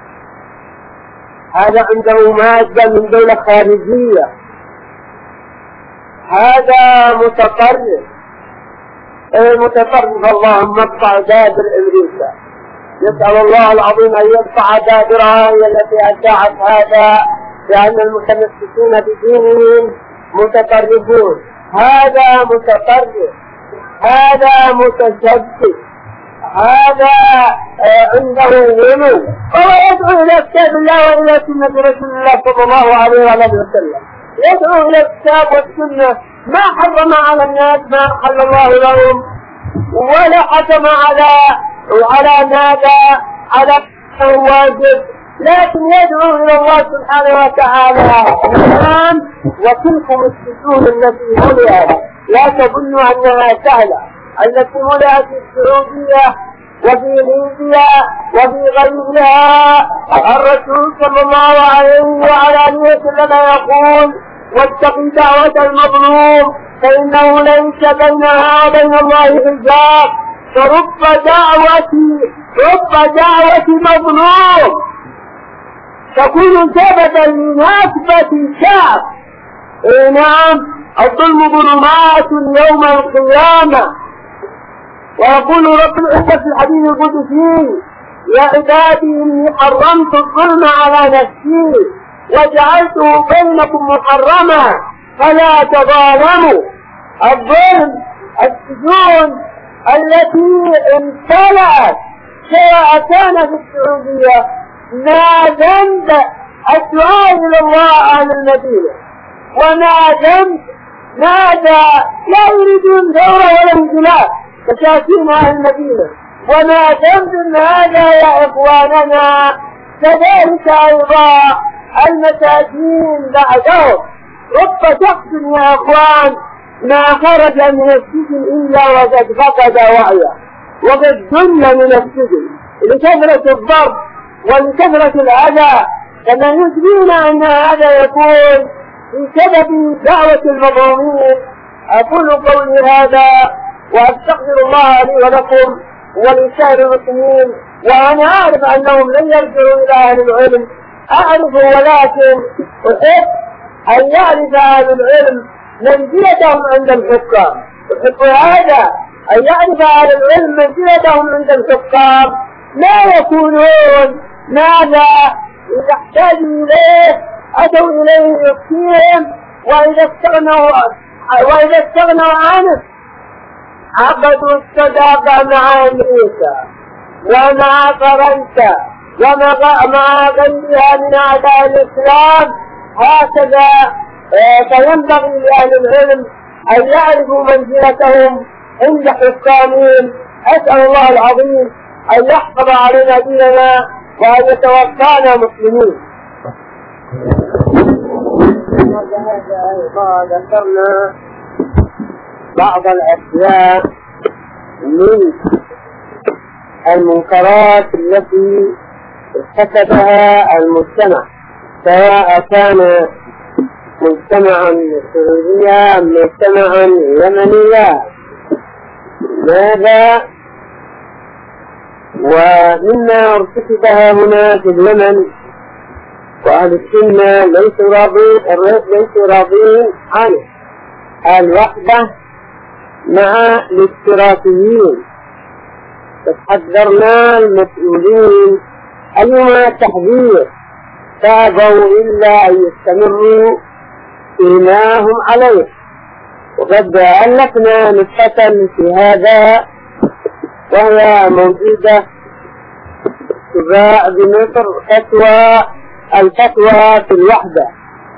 هذا عنده مادة من دولة خارجية، هذا متطرف. اللهم اقطع دابر أمريكا، يسأل الله العظيم أن يقطع دابرها، هي التي أشاعت هذا، لأن المتمسكين بدينهم متطرفون. هذا متطرف، هذا متشدد، هذا عنده غلو، وهو يدعو إلى كتاب الله وإلى سنة رسول الله صلى الله عليه وسلم، يدعو إلى الكتاب والسنة ما حرم على الناس ما أحل الله لهم، ولا حكم على ماذا على الواجب، لكن يدعو إلى الله سبحانه وتعالى. الآن وتلكم السجون التي ملئت، لا تظنوا أنها سهلة، التي ملئت في السعودية وفي ليبيا وفي غيرها. الرسول صلى الله عليه وعلى آله وسلم يقول: واتقوا دعوة المظلوم فإنه ليس بينها وبين الله حجاب. فرب دعوة مظلوم تكون سببا لنكبة الشعب. نعم، الظلم ظلمات يوم القيامة. ويقول رب العزة في الحديث القدسي: يا عبادي إني حرمت الظلم على نفسي وجعلته بينكم محرما فلا تظالموا. الظلم، السجون التي امتلأت سواء كان في السعودية، ما ذنب الدعاء إلى الله أهل المدينة، وما ذنب ماذا لا يريدون ثورة ولا انقلاب كشاكين أهل المدينة، وما ذنب هذا يا إخواننا. كذلك أيضا المساكين بعدهم. رب شخص يا إخوان ما خرج من السجن إلا وقد فقد وعيه، وقد جن من السجن لكثرة الضرب ولكثرة الأذى، كما يثبتون أن هذا يكون بسبب دعوة المظلومين. أقول قولي هذا وأستغفر الله لي ولكم ولسائر المسلمين، وأنا أعرف أنهم لن يرجعوا إلى أهل العلم، أعرف، ولكن أحب أن يعرف أهل العلم منزلتهم عند الحكام. أحب هذا، أن يعرف أهل العلم منزلتهم عند الحكام، لا يكونون ماذا إذا احتاجوا إليه أتوا إليه يكفيهم، وإذا استغنوا عنه عقدوا الصداقة مع أمريكا ومع فرنسا ومع غيرها من أعداء الإسلام. هكذا فينبغي لأهل العلم أن يعرفوا منزلتهم عند حكامهم. أسأل الله العظيم أن يحفظ علينا ديننا وأن يتوفانا مسلمين. أيضا ذكرنا بعض الأشياء من المنكرات التي ارتكبها المجتمع، سواء كان مجتمعا سعوديا أم مجتمعا يمنيا. ماذا ومما ارتكبها هنا في اليمن، وأهل السنة ليسوا راضين عنه: الوحدة مع الاشتراكيين. تحذرنا المسؤولين اليوم التحذير، فابوا إلا أن يستمروا فيما هم عليه. وقد ألفنا نسخة في هذا وهي موجودة تباع بمصر، الفتوى في الوحدة.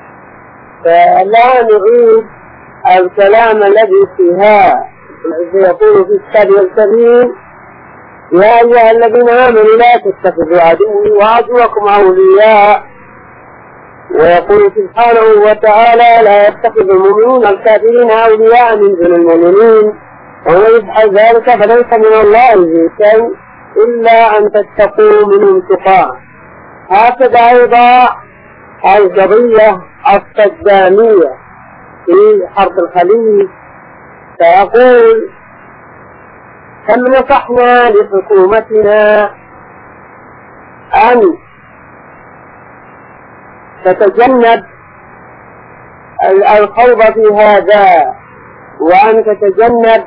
فلا نعيد الكلام الذي فيها. يقول في الكتاب الكريم: يا أيها الذين آمنوا لا تتخذوا عدوي وعدوكم أولياء. ويقول سبحانه وتعالى: لا يتخذ المؤمنون الكافرين أولياء من دون المؤمنين ومن يفعل ذلك فليس من الله في شيء إلا أن تتقوا منهم تقاه. هكذا أيضا القضية الصدامية في حرب الخليج، فيقول: كم نصحنا لحكومتنا أن تتجنب الخوض في هذا، وأن تتجنب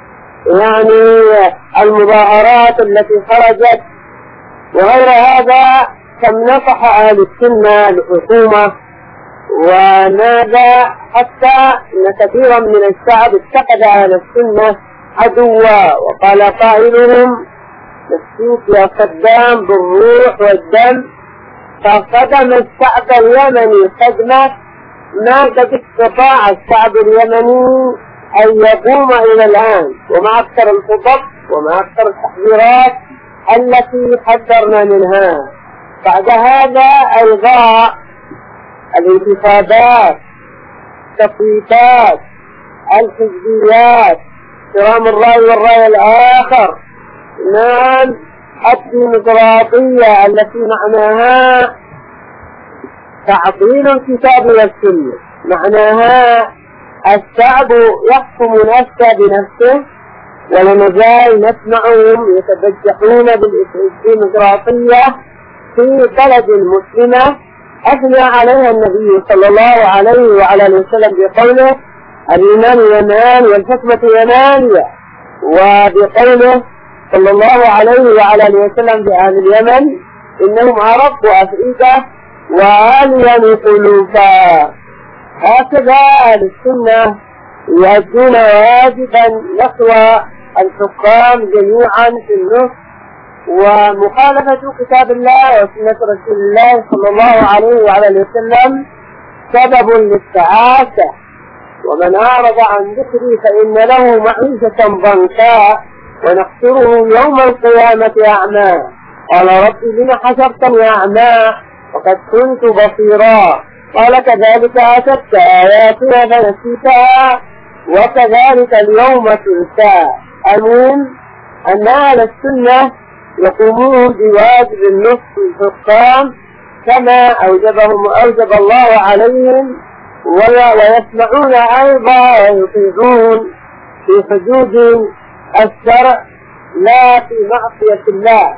المظاهرات التي خرجت وغير هذا. كم نصح أهل السنة للحكومة، وماذا حتى أن كثيرا من الشعب اتخذ أهل السنة عدوا، وقال قائلهم: نفسيك يا صدام بالروح والدم، فصدم الشعب اليمني صدمة ما قد استطاع الشعب اليمني أن يقوم إلى الآن، ومع أكثر الخطط ومع أكثر التحذيرات التي حذرنا منها. بعد هذا ألغاء الانتخابات، التصويتات، الحزبيات، احترام الرأي والرأي الآخر، نعم الديمقراطية التي معناها تعطيل الكتاب والسنة، معناها الشعب يحكم نفسه بنفسه، ولا نزال نسمعهم يتبجحون بالديمقراطية في بلد مسلمة أثنى عليها النبي صلى الله عليه وعلى آله وسلم بقوله الإيمان يمان والحكمة يمانية، وبقوله صلى الله عليه وعلى آله وسلم بأهل اليمن إنهم عرب وأفئدة وعاليا قلوبا. هكذا أهل السنة يجدون واجبا نحو الحكام جميعا في النص، ومخالفة كتاب الله وسنة رسول الله صلى الله عليه وعلى آله وسلم سبب للسعادة. ومن أعرض عن ذكري فإن له معيشة ضنكا ونحشره يوم القيامة أعمى. قال رب لم حشرتني أعمى وقد كنت بصيرا. قال كذلك أتتك آياتنا فنسيتها وكذلك اليوم تنسى. المهم أن أهل السنة يقومون بواجب النصح الحكام كما أوجب الله عليهم، ويسمعون أيضا ويطيعون في حدود الشرع لا في معصية الله.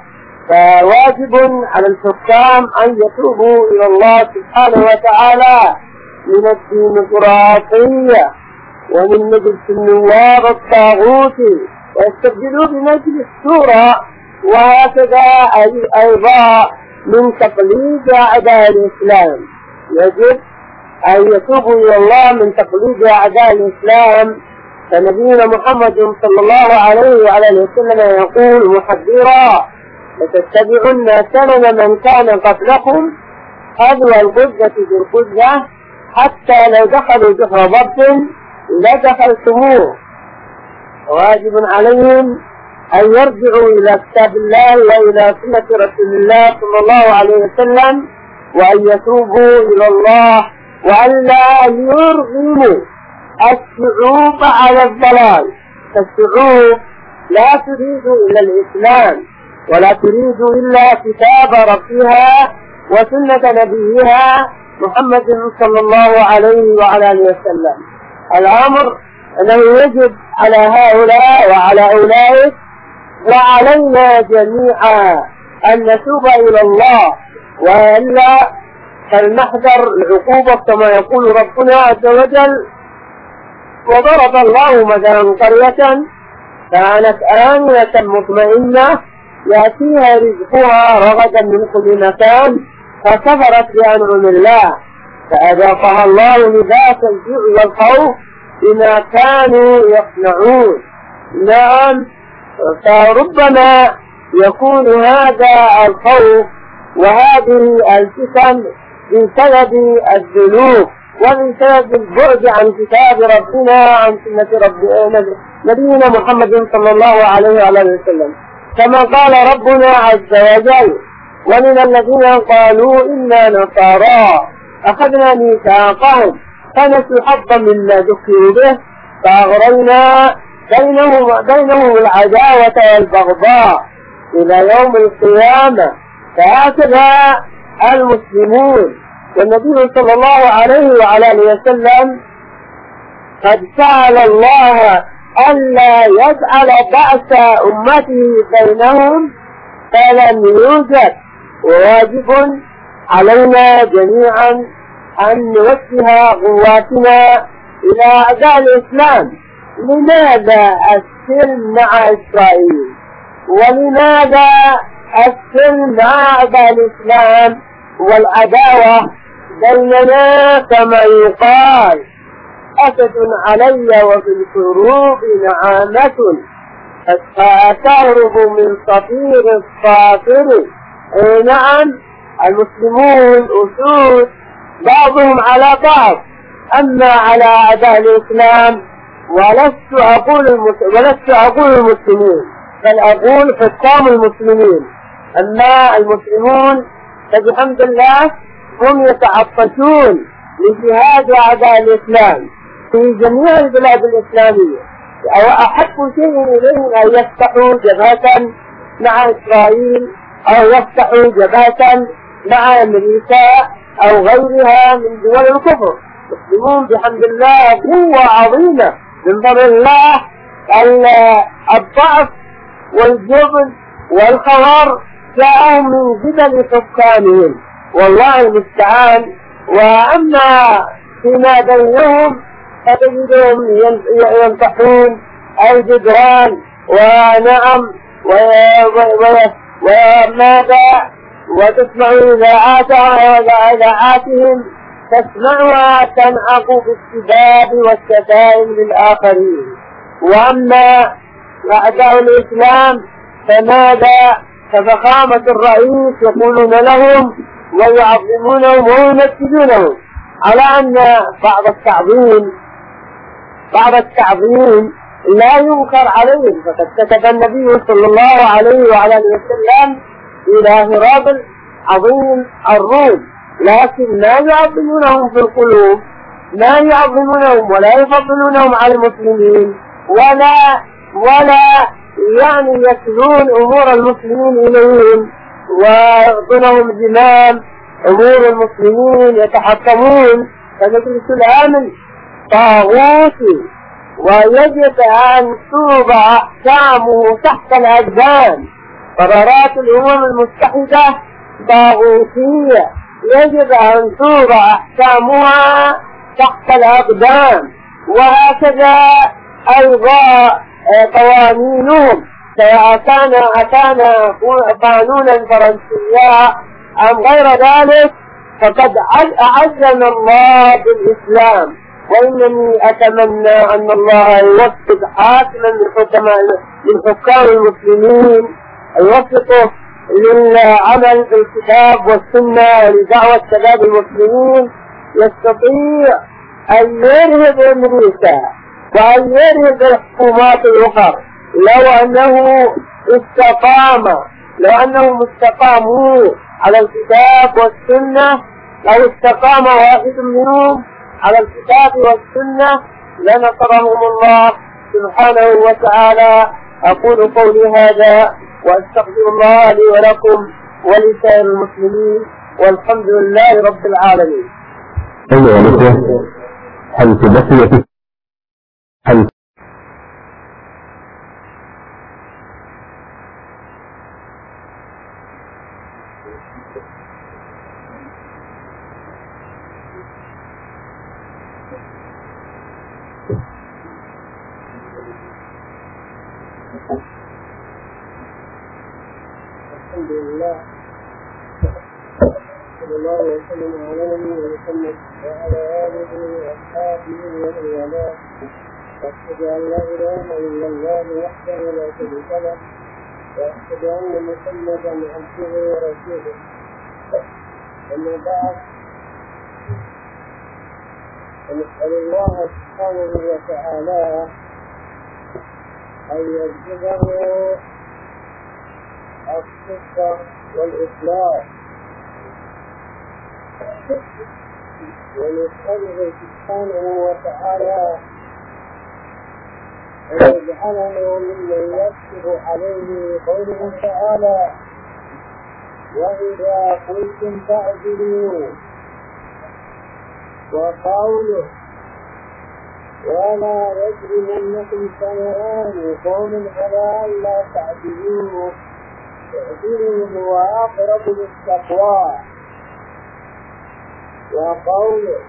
فواجب على الحكام أن يتوبوا إلى الله سبحانه وتعالى من الديمقراطية ومن مجلس النواب الطاغوتي ويستبدلوا بمجلس الشورى، وهكذا أيضا من تقليد أعداء الإسلام. يجب أن يتوبوا إلى الله من تقليد أعداء الإسلام. فنبينا محمد صلى الله عليه وعلى آله وسلم يقول محذرا لتتبعن سنن من كان قبلكم حذو القذة بالقذة حتى لو دخلوا جحر ضب لدخلتموه. واجب عليهم أن يرجعوا إلى كتاب الله وإلى سنة رسول الله صلى الله عليه وسلم، وأن يتوبوا إلى الله، وأن لا يرغموا الشعوب على الضلال. فالشعوب لا تريد إلا الإسلام، ولا تريد إلا كتاب ربها وسنة نبيها محمد صلى الله عليه وعلى آله وسلم. الأمر أنه يجب على هؤلاء وعلى أولئك وعلينا جميعا أن نتوب إلى الله، وإلا فلنحذر العقوبة كما يقول ربنا عز وجل وضرب الله مثلا قرية كانت آمنة مطمئنة يأتيها رزقها رغدا من كل مكان فكفرت بأنعم الله فأذاقها الله لباس الجوع والخوف بما كانوا يصنعون. نعم، فربما يكون هذا الخوف وهذه الفتن بسبب الذنوب وبسبب البعد عن كتاب ربنا عن سنة نبينا محمد صلى الله عليه وعلى آله وسلم. كما قال ربنا عز وجل ومن الذين قالوا إنا نصارى أخذنا ميثاقهم فنسوا حظا مما ذكروا به فأغرينا بينهم العداوة والبغضاء إلى يوم القيامة. فهكذا المسلمون، والنبي صلى الله عليه وعلى آله وسلم قد سأل الله ألا يجعل بأس أمته بينهم فلم يوجد. وواجب علينا جميعا أن نوجه قواتنا إلى أعداء الإسلام. لماذا السلم مع إسرائيل؟ ولماذا السلم مع أعداء الإسلام والعداوة بيننا؟ كما يقال أسد علي وفي الحروب نعامة فتهرب من صفير الصافر. نعم، المسلمون أسود بعضهم على بعض، أما على أعداء الإسلام ولست أقول المسلمين، بل أقول حكام المسلمين. أما المسلمون فبحمد الله هم يتعطشون لجهاد أعداء الإسلام في جميع البلاد الإسلامية، وأحب شيء إليهم أن يفتحوا جبهة مع إسرائيل أو يفتحوا جبهة مع أمريكا أو غيرها من دول الكفر. المسلمون بحمد الله قوة عظيمة من فضل الله. الضعف والجبن والخور جاءهم من قبل سكانهم، والله المستعان. وأما فيما بينهم فتجدهم ينطحون الجدران ونعم وماذا، وتسمع إذاعاتهم تسمعها تنعق بالسباب والشتائم للآخرين. وأما أعداء الإسلام فماذا؟ كفخامة الرئيس يقولون لهم ويعظمونهم ويمثلونهم، على أن بعض التعظيم لا ينكر عليهم. فقد كتب النبي صلى الله عليه وعلى اله وسلم إلى هرقل عظيم الروم، لكن ما يعظمونهم في القلوب، ما يعظمونهم ولا يفضلونهم على المسلمين، ولا يعني يكلون أمور المسلمين إليهم ويعطونهم زمام أمور المسلمين، يتحكمون. فمجلس الأمن طاغوتي، ويجب أن توضع أحكامه تحت الأقدام. قرارات الأمم المتحدة طاغوتية، يجب أن توضع أحكامها تحت الأقدام، وهكذا أيضا قوانينهم، سواء كان قانونا فرنسيا أم غير ذلك، فقد أعزنا الله بالإسلام. وإنني أتمنى أن الله يوفق حاكما من حكام المسلمين، يوفقه للعمل بالكتاب والسنة لدعوة شباب المسلمين، يستطيع أن يرهب أمريكا وأن يرهب الحكومات الأخرى لو أنهم استقاموا على الكتاب والسنة. لو استقام واحد منهم على الكتاب والسنة لنصرهم الله سبحانه وتعالى. أقول قولي هذا وأستغفر الله لي ولكم ولسائر المسلمين، والحمد لله رب العالمين. الحمد لله صلى الله وسلم على نبينا محمد وعلى آله وأصحابه ومن والاه، وأشهد أن لا إله إلا الله وحده لا شريك له، وأشهد أن محمدا عبده ورسوله. أما بعد، فنسأل الله سبحانه وتعالى أن يرزقه الصدق والإخلاص، ونسأله سبحانه وتعالى أن يجعلنا ممن يكتب عليه قوله تعالى: وإذا قلتم فاعدلوا، وقوله: ولا يجرمنكم شنآن قوم على ألا تعدلوا اعدلوا هو أقرب للتقوى، وقوله: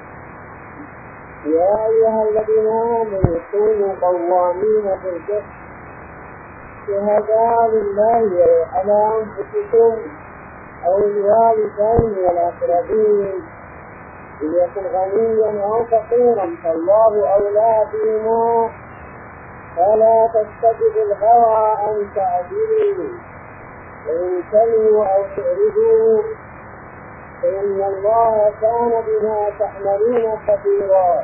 يا أيها الذين آمنوا كونوا قوامين بالقسط شهداء لله على أنفسكم أو الوالدين والأقربين، إن يكن غنيا أو فقيرا فالله أولى بهما، فلا تتبعوا الهوى أن تعدلوا، وإن تلووا أو تعرضوا فإن الله كان بما تعملون خبيرا.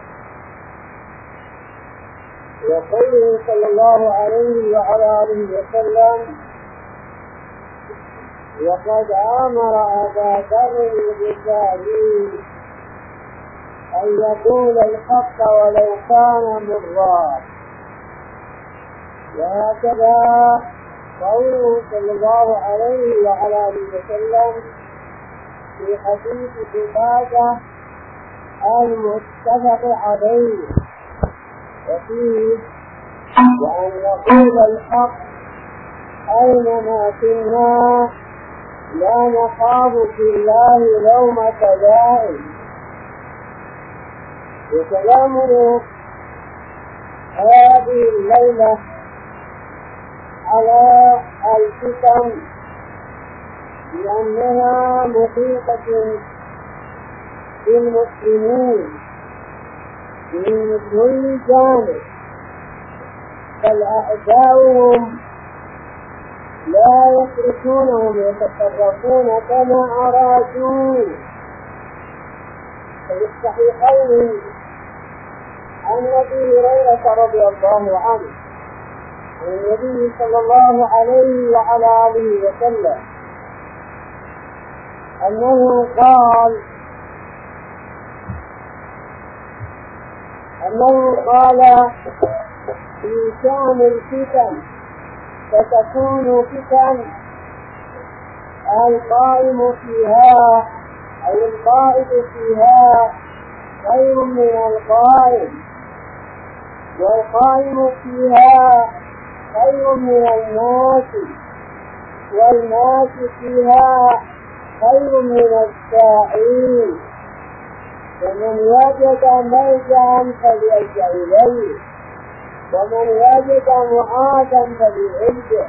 وقوله صلى الله عليه وعلى آله وسلم: وقد أمر أبا ذر الغفاري أن يقول الحق ولو كان مرا. وهكذا قوله صلى الله عليه وعلى آله وسلم في حديث عبادة المتفق عليه وفيه: وأن نقول الحق أينما كنا لا نخاف في الله لومة لائم. وكلامنا هذه الليلة على الفتن لأنها محيطة بالمسلمين من كل جانب، فالأعداؤهم لا يتركونهم يتصرفون كما أرادوا. في الصحيحين عن أبي هريرة رضي الله عنه عن النبي صلى الله عليه وعلى آله وسلم أنه قال في شأن الفتن: فتكون فتن القائم فيها أو القائد فيها خير من القائم، والقائم فيها خير من الناس، والناس فيها خير من الساعين. ومن وجد ملجأ فليلجأ إليه، ومن وجد معاذا فليعده.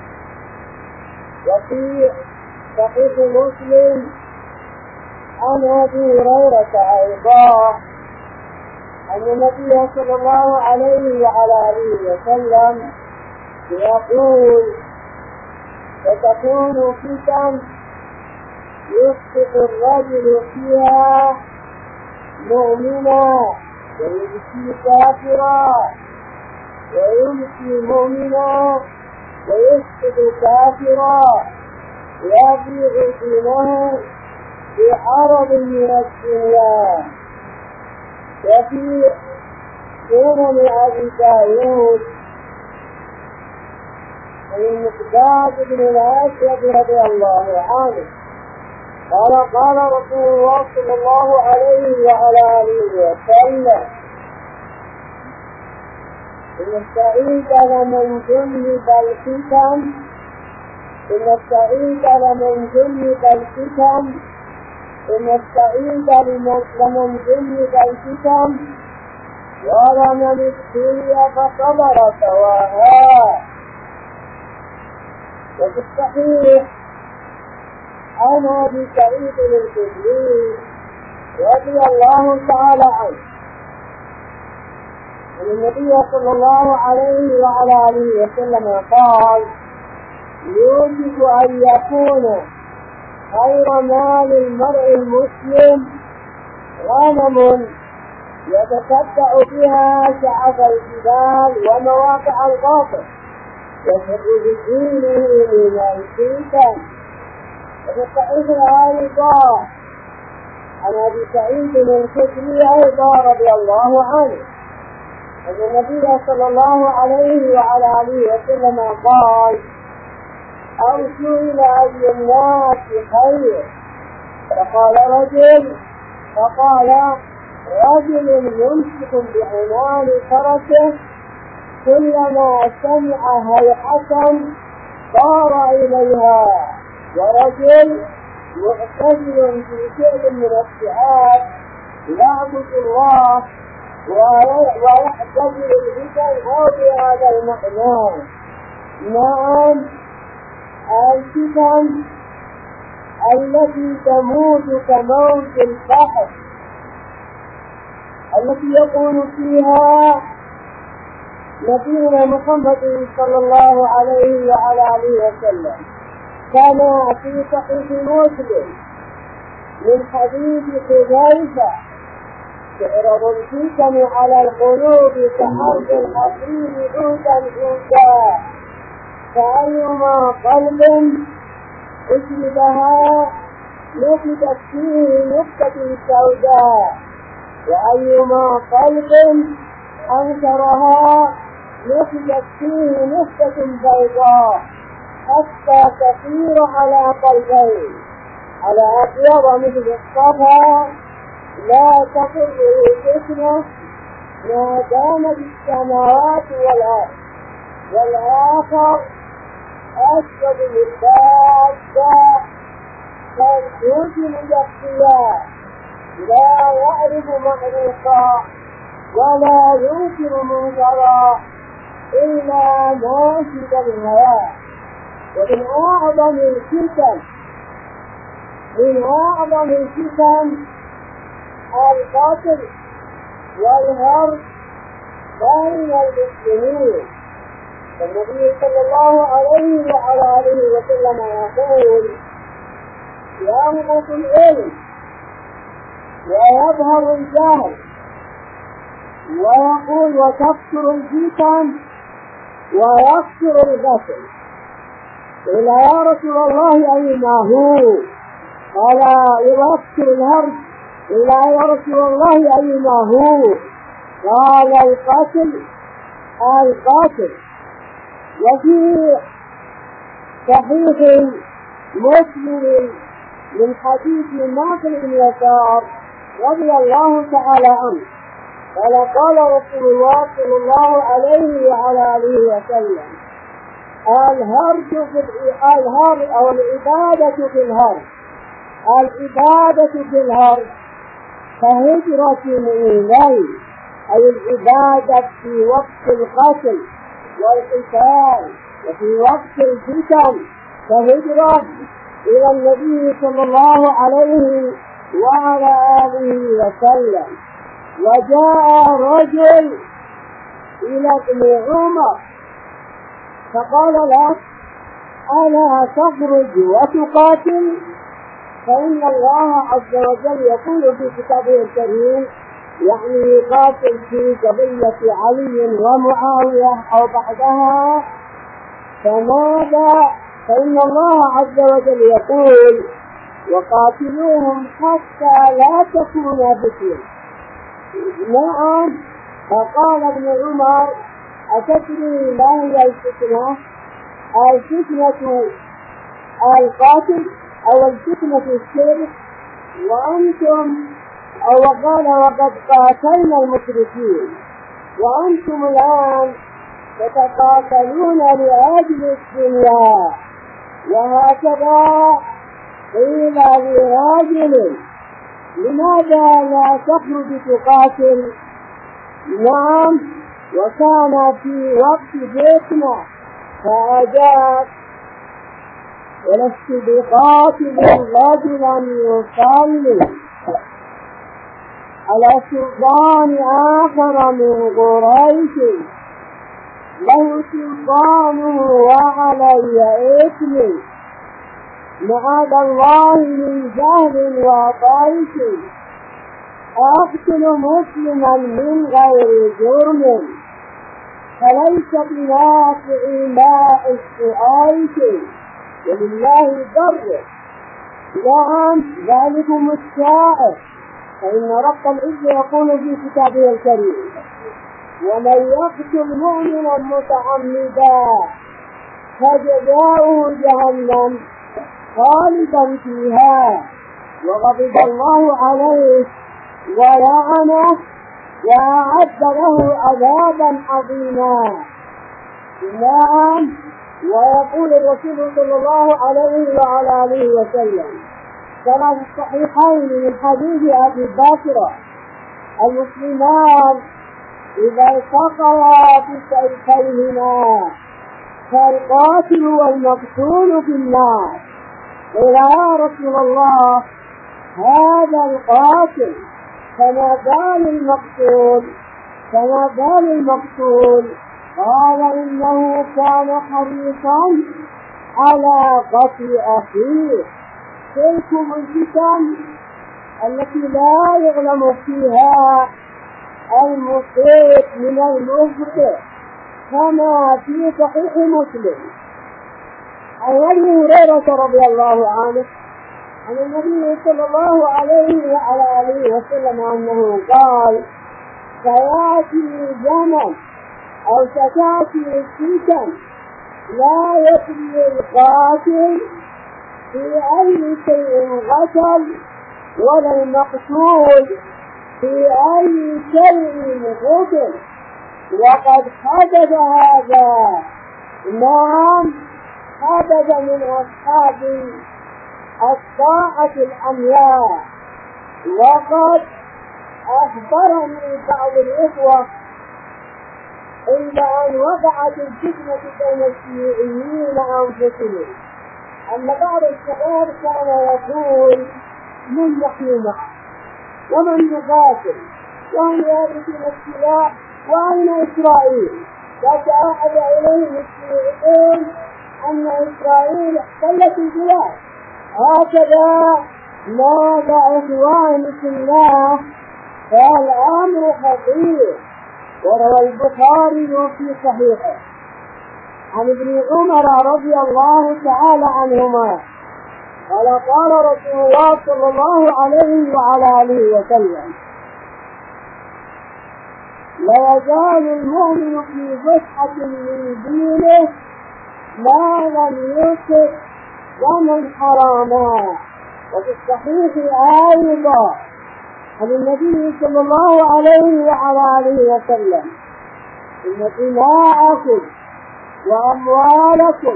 وفي صحيح مسلم عن أبي هريرة أيضا أن النبي صلى الله عليه وعلى آله وسلم يقول: فتكون فتن يصبح الرجل فيها مؤمنا ويمسي كافرا، ويمسي مؤمنا ويسقط كافرا، يبيع دينه بعرض من الدنيا. وفي سنن أبي داود عن المقداد بن الأسود رضي الله عنه قال رسول الله صلى الله عليه وعلى آله وسلم: إن السعيد لمن جنب الفتن، إن السعيد لمن جنب الفتن، إن السعيد لمن جنب الفتن، ولمن ابتلي فصبر سواها. وفي الصحيح عن أبي سعيد الخدري رضي الله تعالى عنه أن النبي صلى الله عليه وعلى آله وسلم قال: يوجب أن يكون خير مال المرء المسلم غنم يتتبع بها شعب الجبال ومواقع القاطر، يفر بدينه من الفتن. وفي الصحيح أيضا عن أبي سعيد الخدري أيضا رضي الله عنه أن النبي صلى الله عليه وعلى آله وسلم قال: أو سئل أي الناس خير، فقال رجل يمسك بعنان فرسه كلما سمع هيحة صار إليها، ورجل معتزل في شيء من الشعاب يعبد الله ويحتجر الفتن أو بهذا المعنى. نعم، الفتن التي تموت كموت البحر التي يقول فيها نبينا محمد صلى الله عليه وعلى آله وسلم كما في صحيح مسلم من حديث حذيفة: تعرض الفتن على القلوب كعرض الحصير عودا عودا، فأيما قلب أشربها نفدت فيه نقطة سوداء، وأيما قلب أنكرها نفدت فيه نقطة بيضاء، حتى تصير على قلبين، على أبيض مثل الصفا لا تقر فتنة ما دامت السماوات والأرض، والآخر أسود للدابة كالحوت الأخفياء لا يعرف معروفا ولا ينكر منكرا إلا ناشد الهوى. ومن أعظم الفتن القتل والهرب بين المسلمين. النبي صلى الله عليه وعلى آله وسلم يقول: ينقص العلم ويظهر الجهل، ويقول: وتكثر الفتن ويكثر القتل. قيل: يا رسول الله أين هو؟ قال: يكثر الهرب. قيل: يا رسول الله أين هو؟ قال: القتل. وفي صحيح مسلم من حديث ناصر بن يسار رضي الله تعالى عنه قال رسول الله صلى الله عليه وعلى آله وسلم: الهرب أو العبادة في الهرب كهجرة إليه، أي العبادة في وقت القتل والقتال وفي وقت الفتن كهجرة إلى النبي صلى الله عليه وعلى آله وسلم. وجاء رجل إلى ابن عمر فقال له: ألا تخرج وتقاتل؟ فإن الله عز وجل يقول في كتابه الكريم، يعني يقاتل في قضية علي ومعاوية أو بعدها، فماذا؟ فإن الله عز وجل يقول: وقاتلوهم حتى لا تكون فتنة. نعم. فقال ابن عمر: أتدري ما هي الفتنة؟ الفتنة القاتل أو الفتنة الشرك، وأنتم وقال: وقد قاتلنا المشركين وأنتم الآن تتقاتلون لأجل الدنيا. وهكذا قيل لراجل: لماذا لا تخرج تقاتل؟ نعم. وكان في وقت فتنة فأجاب: ولست بقاتل رجلا يصلي على سلطان آخر من قريش له سلطانه وعلي إثمي، معاذ الله من جهل وطيش، أقتل مسلما من غير جرم فليس بنافع ماء السؤال، ولله الضر. نعم، ذلكم الشاعر. فإن رب العزة يقول في كتابه الكريم: ومن يقتل مؤمنا متعمدا فجزاؤه جهنم خالدا فيها وغضب الله عليه ولعنه وأعد له عذابا عظيما. نعم. ويقول الرسول صلى الله عليه وعلى آله وسلم كما في الصحيحين من حديث أبي بكر: المسلمان إذا التقيا بسيفيهما فالقاتل والمقتول في النار. قيل: يا رسول الله، هذا القاتل، فما بال المقتول؟ قال: إنه كان حريصا على قتل أخيه. تلكم الفتن التي لا يعلم فيها المصيب من المخطئ، كما في صحيح مسلم عن أبي هريرة رضي الله عنه عن النبي صلى الله عليه وعلى آله وسلم أنه قال: سيأتي زمن أو ستأتي فتن لا يدري القاتل في أي شيء قتل ولا المقتول في أي شيء قتل، وقد حدث هذا. نعم، حدث من أصحاب الطاعة الأمياء. وقد أخبرني بعض الإخوة عند أن وقعت الفتنة بين الشيوعيين أنفسهم أن بعض الشباب كان يقول: من نحن معه ومن نقاتل وهم يأتون السلاح وأين إسرائيل؟ فتعهد إليهم الشيوعيون أن إسرائيل احتلت البلاد. هكذا ماذا إخوان في الله؟ فالأمر خطير. وروى البخاري في صحيحه عن ابن عمر رضي الله تعالى عنهما قال: قال رسول الله صلى الله عليه وعلى آله وسلم: لا يزال المؤمن في فسحة من دينه ما لم يصب دما حراما. وفي الصحيح أيضا عن النبي صلى الله عليه وعلى آله وسلم: إن دماءكم وأموالكم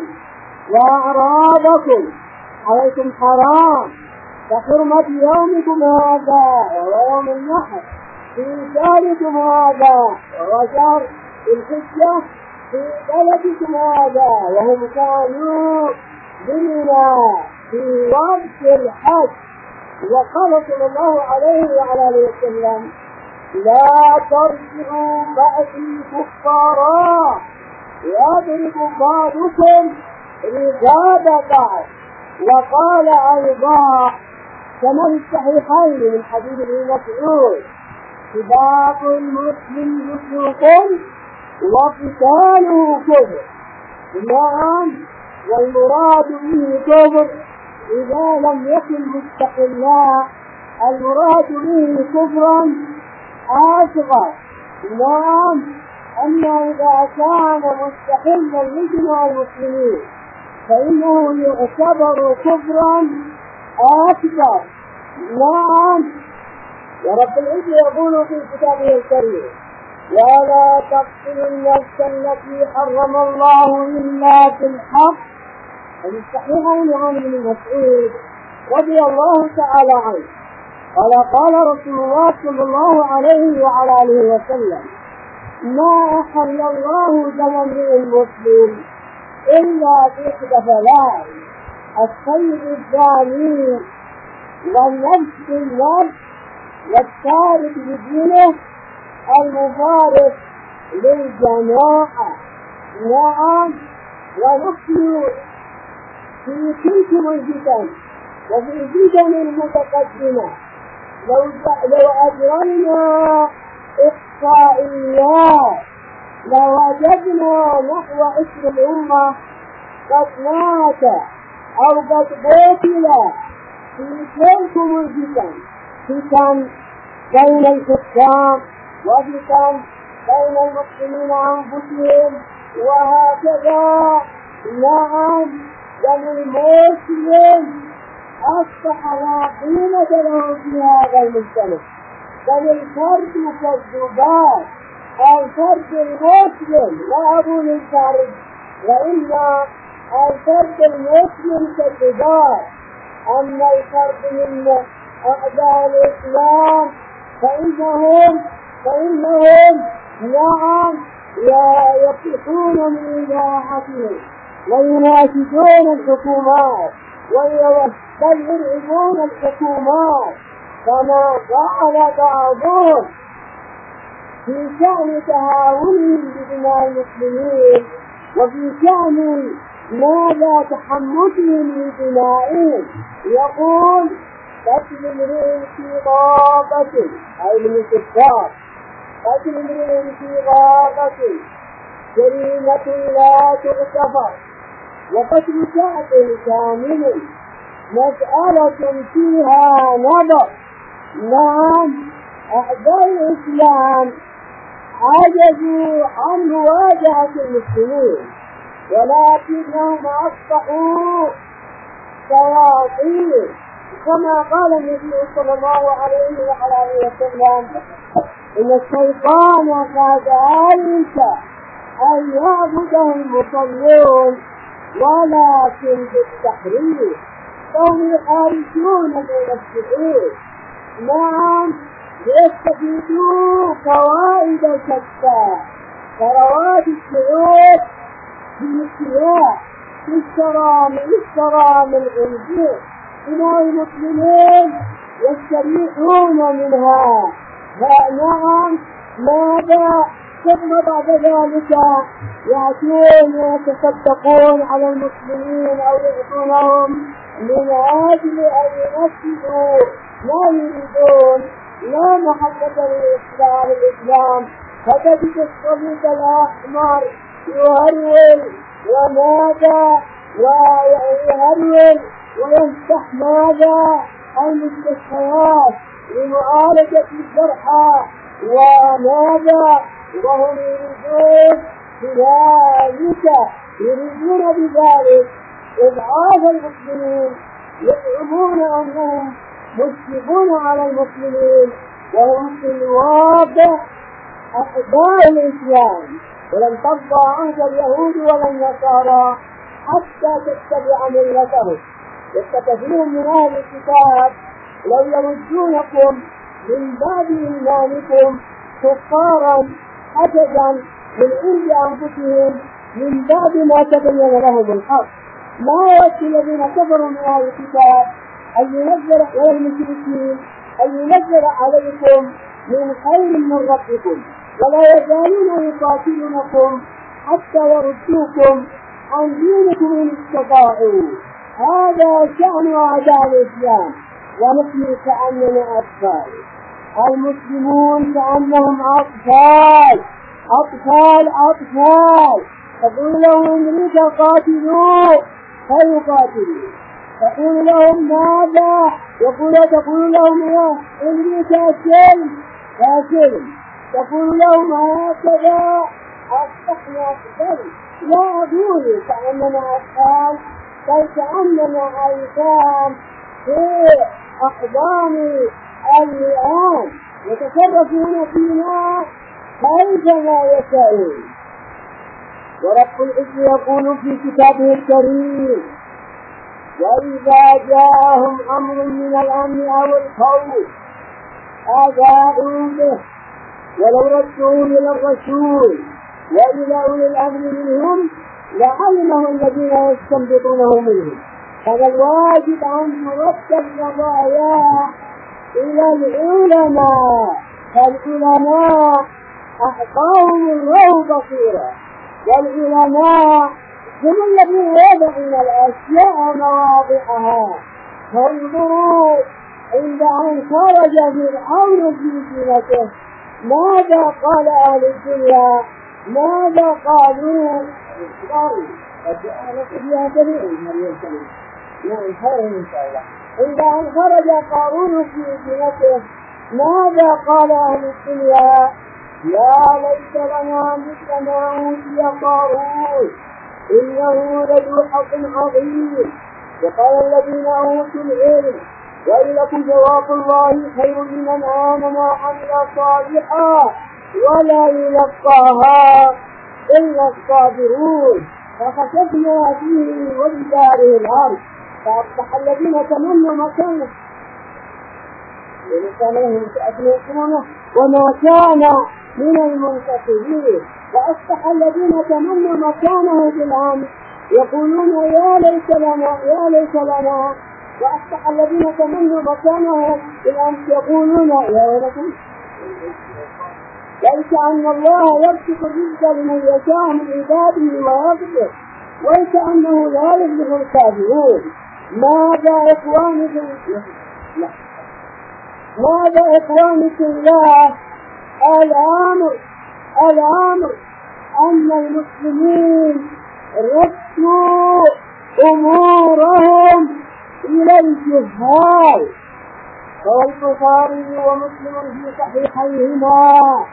وأعراضكم عليكم حرام كحرمة يومكم هذا ويوم النحر في شهركم هذا وشهر الحجة في بلدكم هذا. وهم كانوا بنا في وقت الحج. وقال صلى الله عليه وعلى آله وسلم: لا ترجعوا بعدي كفارا يضرب بعضكم رقاب بعض. وقال أيضا كما في الصحيحين من حديث ابن مسعود: سباق المسلم فسوق وقتاله كفر. نعم، والمراد به كفر إذا لم يكن مستقلا، المراد به كفرا أصغر. نعم، أما إذا كان مستقلا لجميع المسلمين فإنه يعتبر كفرا أكبر. نعم، ورب العزة يقول في كتابه الكريم: ولا تقتلوا النفس التي حرم الله إلا بالحق. وفي الصحيحين عن ابن مسعود رضي الله تعالى عنه قال: قال رسول الله صلى الله عليه وعلى آله وسلم: ما أحل الله دم امرئ مسلم إلا بإحدى ثلاث: السيد الزاني والنفس بالنفس والتارك بدينه المفارق للجماعة. نعم، ونحن في تلك الفتن وفي الفتن المتقدمة لو أجرينا إحصائيات لوجدنا نحو 20 أمة قد مات أو قد قتل في تلك الفتن: فتن بين الحكام، وفتن بين المسلمين أنفسهم، وهكذا. نعم، دم المسلم أصبح لا قيمة له في هذا المجتمع، بل الفرد كالذباب. الفرد المسلم لا أقول الفرد، وإن الفرد المسلم كالذباب. أما الفرد من أعداء الإسلام فإنهم نعم يفتحون من إباحتهم ويناشدون الحكومات بل يرعبون الحكومات، كما قال بعضهم في شأن تهاونهم بدماء المسلمين وفي شأن ماذا تحمسهم لدمائهم. يقول: قتل امرئ في غابة أي من الكفار، قتل امرئ في غابة جريمة لا تغتفر، وقتل شعب كامل مسألة فيها نظر. نعم أعداء الإسلام عجزوا عن مواجهة المسلمين، ولكنهم أصبحوا شياطين، كما قال النبي صلى الله عليه وعلى وسلم: إن الشيطان قد أنت أن يعبده المصلون ولكن بالتحريف، فهم يخارجون من الشعور. نعم يستفيدوا فوائد شتى، ثروات الشعوب في الاشتراء اشترى من عنده إلى المسلمين يستريحون منها. نعم ماذا ثم بعد ذلك يأتون يتصدقون على المسلمين أو يعطونهم من أجل أن ينفذوا ما يريدون، لا محبة للإسلام. فتجد الصليب الأحمر يهرول وماذا ويهرول ويفتح ماذا المستشفيات لمعالجة الجرحى وماذا، وهم يريدون بذلك إضعاف المسلمين، يزعمون أنهم مشرفون على المسلمين وهم في الواقع أعداء الإسلام. ولن ترضى عنك اليهود ولا النصارى حتى تتبع ملتهم. كثير من أهل الكتاب لو يردونكم من بعد إيمانكم كفارا حسدا من عند أنفسهم من بعد ما تبين لهم الحق. ما يكفي الذين كفروا من أهل الكتاب أن ينزل على المشركين أن ينزل عليكم من خير من ربكم، ولا يزالون يقاتلونكم حتى يردوكم عن دينكم إن استطاعوا. هذا شأن أعداء الإسلام، ونحن كأننا أطفال. المسلمون كأنهم أطفال. تقول لهم أمريكا قاتلوا فيقاتلوا، تقول لهم ماذا؟ تقول لهم يا أمريكا سلم، تقول لهم هكذا أصبحنا أطفال. لا أقول كأننا أطفال، بل كأننا أيتام في أحضان الآن يتصرفون فينا كيفما يشاءون. ورب العزة يقول في كتابه الكريم: وإذا جاءهم أمر من الأمن أو الخوف أذاعوا به ولو ردوه إلى الرسول وإلى أولي الأمر منهم لعلمه الذين يستنبطونه منهم. هذا الواجب أن نرد القضايا إلى العلماء، فالعلماء أعطاهم الله بصيرا، والعلماء هم الذين يضعون الأشياء مواضعها. فانظروا عند أن خرج فرعون في زينته ماذا قال أهل الدنيا؟ ماذا قالوا؟ عند أن خرج قارون في زينته ماذا قال أهل الدنيا؟ يا ليت لنا مثل ما أوتي قارون إنه لذو حظ عظيم. وقال الذين أوتوا العلم ويلكم ثواب الله خير لمن آمن وعمل صالحا ولا يلقاها إلا الصابرون. فخسفنا فيه وبداره الأرض فأصبح الذين تمنوا مكانه وما كان من المنتصرين، وأصبح الذين تمنوا مكانه بالأمس يقولون يا ليت لنا، وأصبح الذين تمنوا مكانه بالأمس يقولون يا ويلكم ليس أن الله يبسط الرزق لمن يشاء من عباده ويقدر، وليس أنه لا يفلح الكافرون. ماذا إخوانكم؟ لا. هذا إخواني في الله الأمر أن المسلمين ردوا أمورهم إلى الجهال. روى البخاري ومسلم في صحيحيهما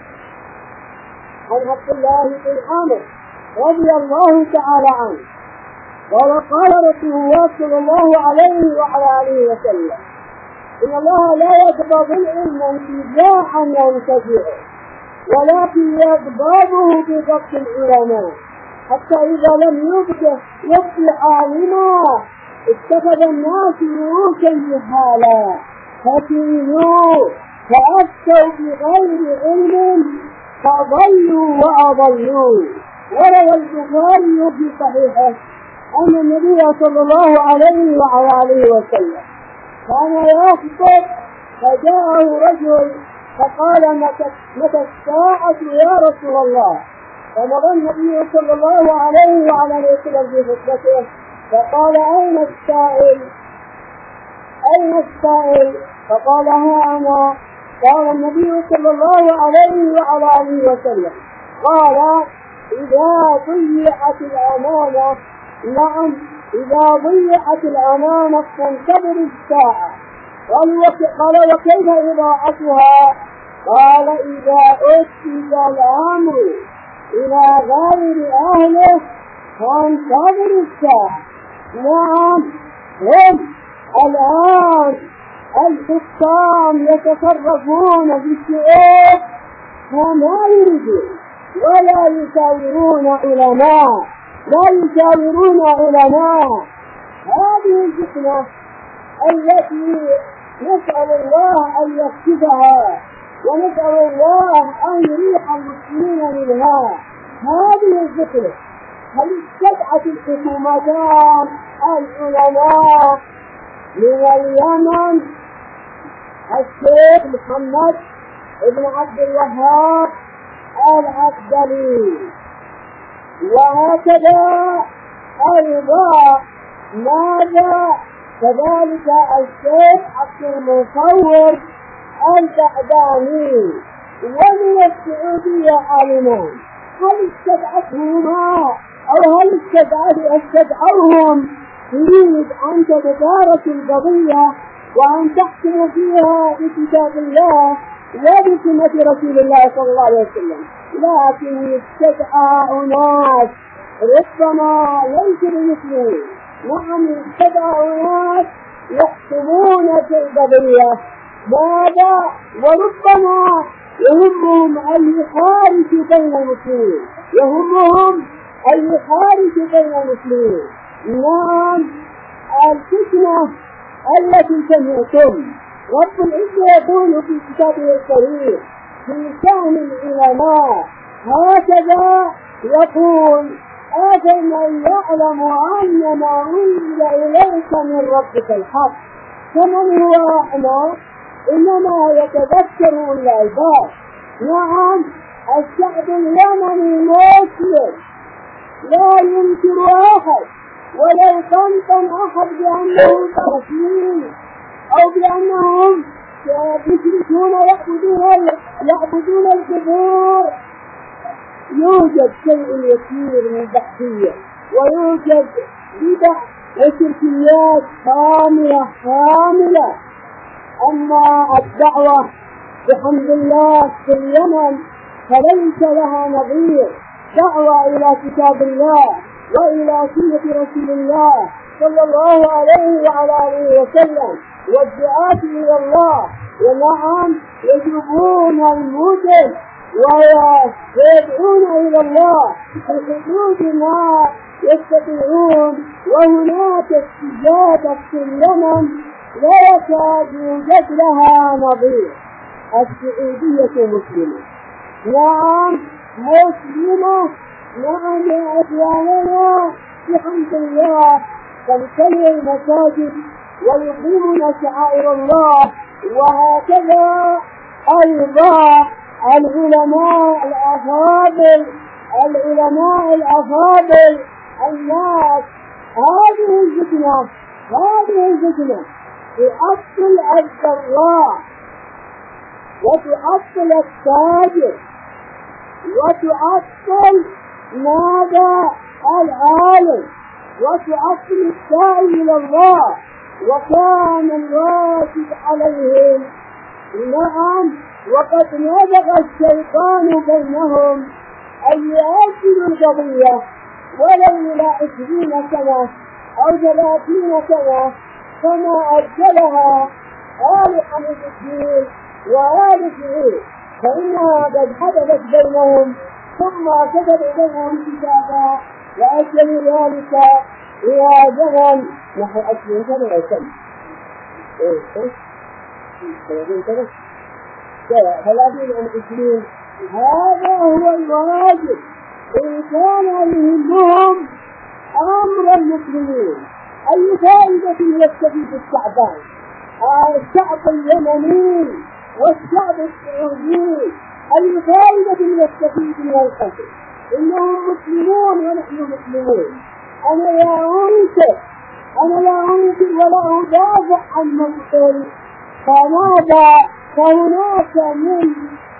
عن عبد الله بن عمرو رضي الله تعالى عنه قال رسول الله صلى الله عليه وعلى آله وسلم: إن الله لا يقبض العلم انتزاعا ينتزعه، ولكن يقبضه بضبط العلماء، حتى إذا لم يبق عالما اتخذ الناس رؤوسا جهالا فكينوا فأفتوا بغير علم فضلوا وأضلوا. وروى البخاري في صحيحه أن النبي صلى الله عليه وعلى آله وسلم كان يخطب فجاءه رجل فقال: متى الساعة يا رسول الله؟ فمضى النبي صلى الله عليه وعلى آله وسلم في خطبته فقال: أين السائل؟ فقال: ها أنا. قال النبي صلى الله عليه وعلى آله وسلم: قال: إذا ضيعت الأمانة، نعم إذا ضيعت الأمانة فانتظر الساعة. قال: وكيف إضاعتها؟ قال: إذا أسند الأمر إلى غير أهله فانتظر الساعة. نعم، هم الآن الحكام يتصرفون في الشؤون كما يريدون ولا يشاورون علماء، هذه الفتنة التي نسأل الله أن يكشفها ونسأل الله أن يريح المسلمين منها. هذه الفتنة هل استدعت الحكومتان العلماء من اليمن الشيخ محمد بن عبد الوهاب العبدلي، وهكذا أيضا ماذا كذلك الشيخ عبد المصور البعداني، ومن السعودية عالمان. هل استدعتهما أو هل استدعوهم تريد أن تتدارس القضية وأن تحكم فيها بكتاب الله وبسنة رسول الله صلى الله عليه وسلم؟ لكن استدعى أناس ربما ليس بمسلمين، نعم استدعى أناس يحكمون في القضية ماذا، وربما يهمهم أن يحاربوا بين المسلمين. نعم، الفتنة التي سمعتم رب العزة يقول في كتابه الكريم في شأن العلماء هكذا يقول: أفمن يعلم أن ما أنزل إليك من ربك الحق كمن هو أعمى إنما يتذكر أولو الألباب. نعم، الشعب اليمني مسلم لا ينكر أحد ولو طنطن أحد بأنهم مسلمين أو بأنهم يشركون يعبدون القبور. يوجد شيء يسير من بحثية، ويوجد بدع وشركيات كاملة. أما الدعوة بحمد الله في اليمن فليس لها نظير، دعوة إلى كتاب الله وإلى سنة رسول الله صلى الله عليه وعلى آله وسلم، والدعاة إلى الله. ونعم يجيبون المدن ويدعون إلى الله في حدود ما يستطيعون، وهناك استجابة في اليمن لا يكاد يوجد لها نظير. السعودية مسلمة، نعم مسلمة، نعم يا أخواننا بحمد الله تمتلئ المساجد ويقيمون شعائر الله. وهكذا أيضا العلماء الأفاضل الناس. هذه الفتنة تؤصل الزراع وتؤصل التاجر وتؤصل ماذا العالم وتؤصل السائل إلى الله. وكان الواجب عليهم نعم وقد نزغ الشيطان بينهم أن يؤجلوا القضية ولو إلى 20 سنة أو 30 سنة كما أجلها آل حمد الدين وآل سعود، فإنها قد حدثت بينهم ثم كتب بينهم كتابا وأجلوا ذلك إلى زمن نحو 20 سنة أو سنة 30 هذا هو الواجب إن كان يهمهم أمر المسلمين. أي فائدة يستفيد الشعبان الشعب اليمني والشعب السعودي؟ أي فائدة يستفيد من القتل؟ إنهم مسلمون ونحن مسلمون. أنا لا أنكر ولا أدافع عن مقتل. فهناك من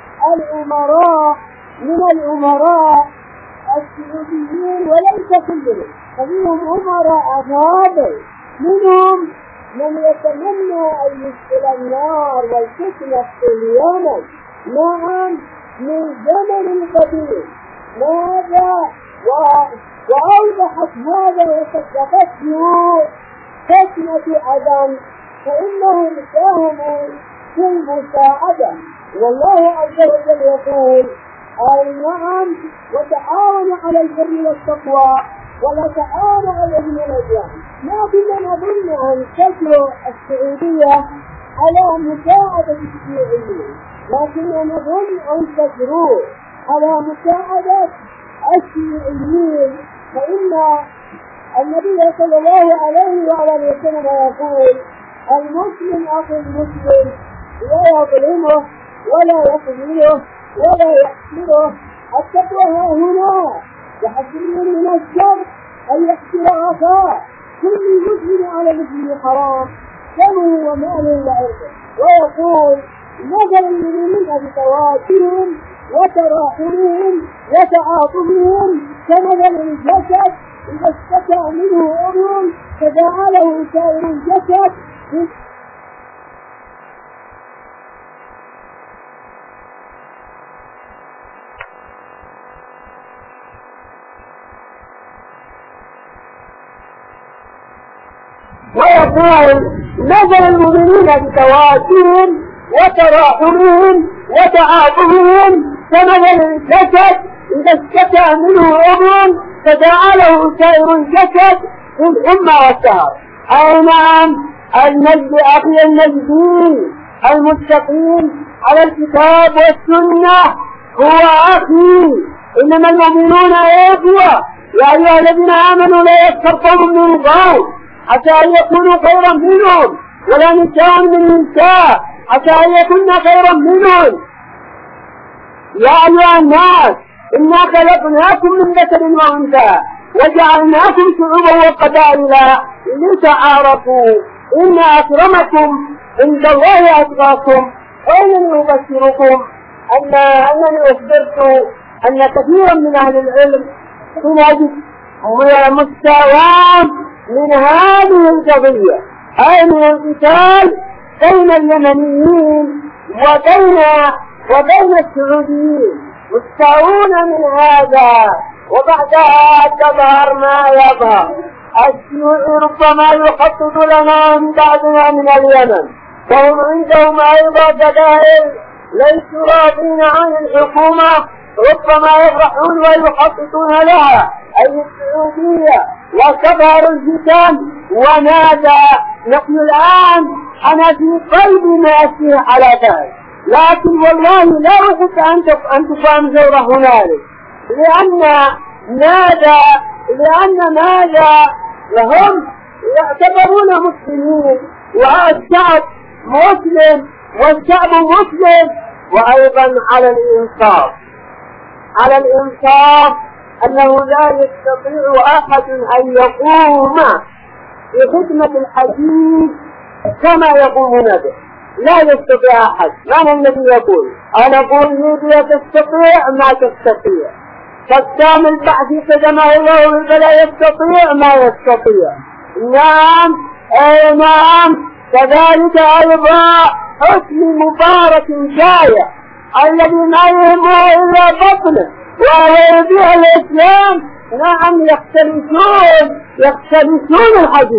الأمراء السعوديين وليس كلهم، فمنهم أمراء أفاضل، منهم من يتمنى أن يدخل النار والفتنة في اليمن نعم من زمن قديم. ماذا وأوضحت هذا وصدقته فتنة عدن، فإنهم ساهموا في المساعدة. والله عز وجل يقول نعم وتعاونوا على البر والتقوى ولا تعاونوا على الإثم والعدوان. ما كنا نظن أن تجرؤ السعودية على مساعدة الشيوعيين، لكننا نظن أن تجرؤ على مساعدة الشيوعيين، فإن النبي صلى الله عليه وعلى وسلم يقول المسلم أخو المسلم لا يظلمه ولا يخذله ولا يحسره. التقوى هنا يحذر من الشر أن يحسر أخاه. كل مسلم على المسلم حرام دمه وماله وعرضه. ويقول مثل المؤمنين بتواترهم وتراحمهم وتعاطفهم كمثل الجسد إذا اشتكى منه عضو تداعى له سائر الجسد. ويقول مثل المؤمنين بتواترهم وتراحمهم وتعاطفهم كمثل الجسد إذا اشتكى منه عضو تداعى له سائر الجسد بالحمى والسهر. أي نعم المجد أخي المجدين المتقين على الكتاب والسنة هو أخي. إنما المؤمنون إخوة. يا أيها الذين آمنوا لا يسخر قوم من قوم حتى أن يكونوا خيرا منهم ولا نساء من نساء حتى أن يكون خيرا منهم. يا أيها الناس إنا خلقناكم من ذكر وأنثى وجعلناكم شعوبا وقبائل لتعارفوا إن أكرمكم عند الله أتقاكم. وإنني أبشركم أنني أخبرت أن كثيرا من أهل العلم تنجد مستوى من هذه القضية، أي من القتال بين اليمنيين وبين السعوديين، مستوون من هذا. وبعدها تظهر ما يظهر. الشيوعي ربما يخطط لنا من بعدنا من اليمن، وهم عندهم أيضا دلائل ليسوا راضين عن الحكومة، ربما يفرحون ويخططون لها أي السعودية وتظهر الفتن. وماذا نحن الآن أنا في قلبي ما أسير على ذلك، لكن والله لا أحب أن تقام ثورة هنالك، لأن ماذا لهم يعتبرون مسلمين والشعب مسلم والشعب مسلم. وأيضا على الإنصاف أنه لا يستطيع أحد أن يقوم بخدمة الحديث كما يقومون به. لا يستطيع أحد. من الذي يقول؟ أنا أقول ليبيا تستطيع ما تستطيع. قسام البعث قدمه الله فلا يستطيع ما يستطيع. نعم أي نعم. كذلك أيضا حسني مبارك شايع الذي ما يهمه إلا بطنه وهو يبيع الإسلام. نعم يختلسون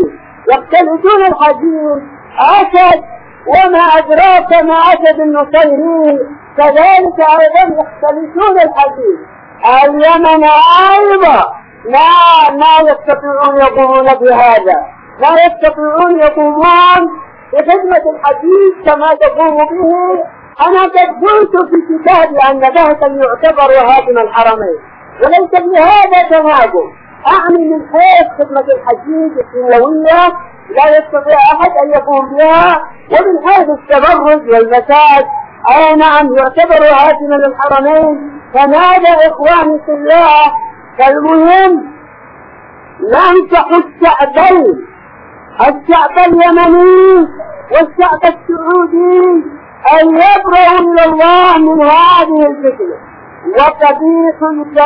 الحديث أسد وما أدراك ما أسد النصيري. كذلك أيضا يختلسون الحديث. اليمن أيضا ما يستطيعون يقومون بهذا. لا يستطيعون يقومون بخدمة الحديث كما تقوم به. أنا قد قلت في كتابي أن بهتا يعتبر هادم الحرمين، وليس بهذا تناقض. أعني من حيث خدمة الحديث السنوية لا يستطيع أحد أن يقوم بها، ومن حيث التبرج والفساد أي نعم يعتبر هادما للحرمين. فماذا إخواني في الله؟ فالمهم ننصح الشعب اليمني والشعب السعودي أن يبرأوا إلى الله من هذه الفتنة. وقبيح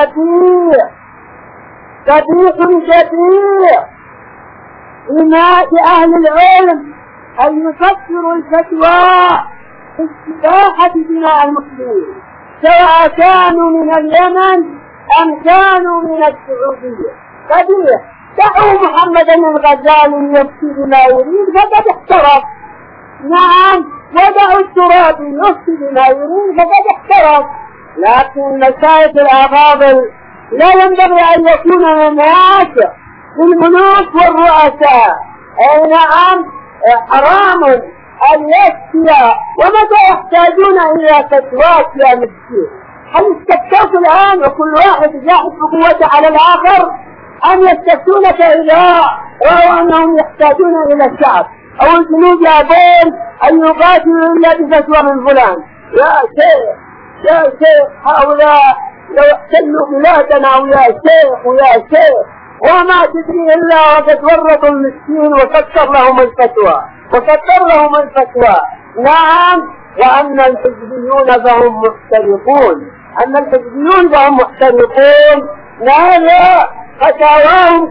كبير لناس أهل العلم أن يفسروا الفتوى في استباحة دماء المسلمين، سواء كانوا من اليمن أم كانوا من السعودية. كبير. دعوا محمدا الغزالي يفتي بما يريد فقد احترف. نعم. ودعوا الترابي يفتي بما يريد فقد احترف. لكن مشايخ الأفاضل لا ينبغي أن يكون الناس الملوك والرؤساء. أي نعم حرام أن يفتي. ومتى يحتاجون إلى فتوات يا مسكين؟ هل استفتوك الآن وكل واحد يجاحد بقوته على الآخر؟ أم يستفتونك إذا رأوا أنهم يحتاجون إلى الشعب أو الجنود يابون أن يقاتلوا إلا بفتوى من فلان؟ يا شيخ هؤلاء لو احتلوا بلادنا ويا شيخ وما تدري إلا وقد ورطوا المسكين وكثر لهم الفتوى. نعم. وأن الحزبيون فهم محترقون. لا فتاواهم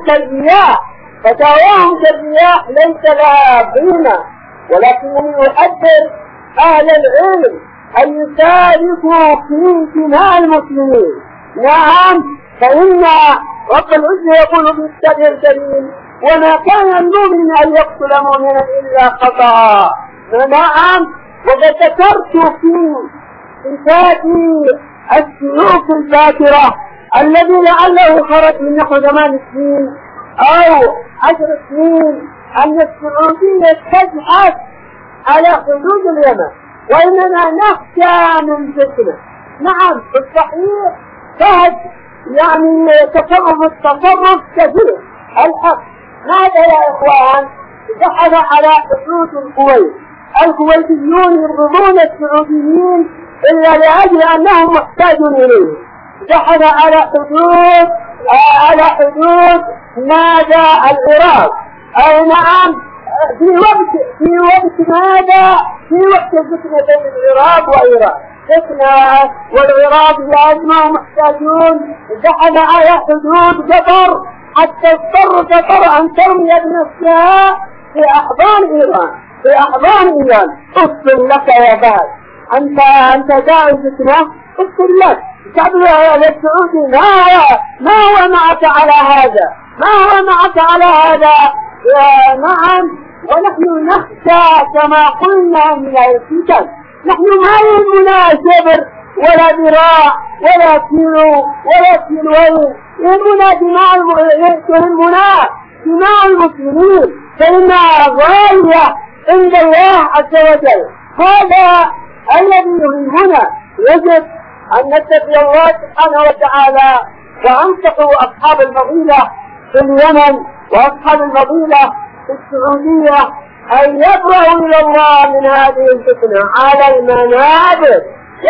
كالرياح ليس لها قيمة. ولكنني أحذر أهل العلم أن يشاركوا في دماء المسلمين. نعم. فإن رب العزة يقول في الكتاب الكريم: وما كان المؤمن أن يقتل مؤمنا إلا خطأ. نعم. وقد ذكرت في كتابي السلوك الباكرة الذي لعله خرج من نحو 8 سنين أو 10 سنين أن السعودية تزحف على حدود اليمن، وإننا نخشى من فتنة. نعم بالصحيح فهد يعني التصرف كثير الحق. ماذا يا إخوان؟ زحف على حدود الكويت. الكويتيون يرغبون السعوديين إلا لأجل أنهم محتاجون إليه. زحف على حدود ماذا؟ العراق. أي نعم. في وقت ماذا؟ في وقت الفتنة بين العراق وإيران. فتنة والعراق لازمهم محتاجون. زحف على حدود قطر حتى اضطر أن ترمي بنفسها في أحضان إيران. اصبر لك يا بال. أنت داعي فتنة، اصبر لك. الشعب السعودي ما هو معك على هذا. نعم. ونحن نخشى كما قلنا من الفتن. نحن ما يهمنا شبر ولا ذراع ولا كيلو ولا كيلوين، يهمنا دماء المسلمين، فإنها غالية عند الله عز وجل. هذا الذي يهمنا. يجب أن نتقي الله سبحانه وتعالى. وأنصحوا أصحاب الفضيلة في اليمن وأصحاب الفضيلة في السعودية أن يبرأوا إلى الله من هذه الفتنة على المنابر.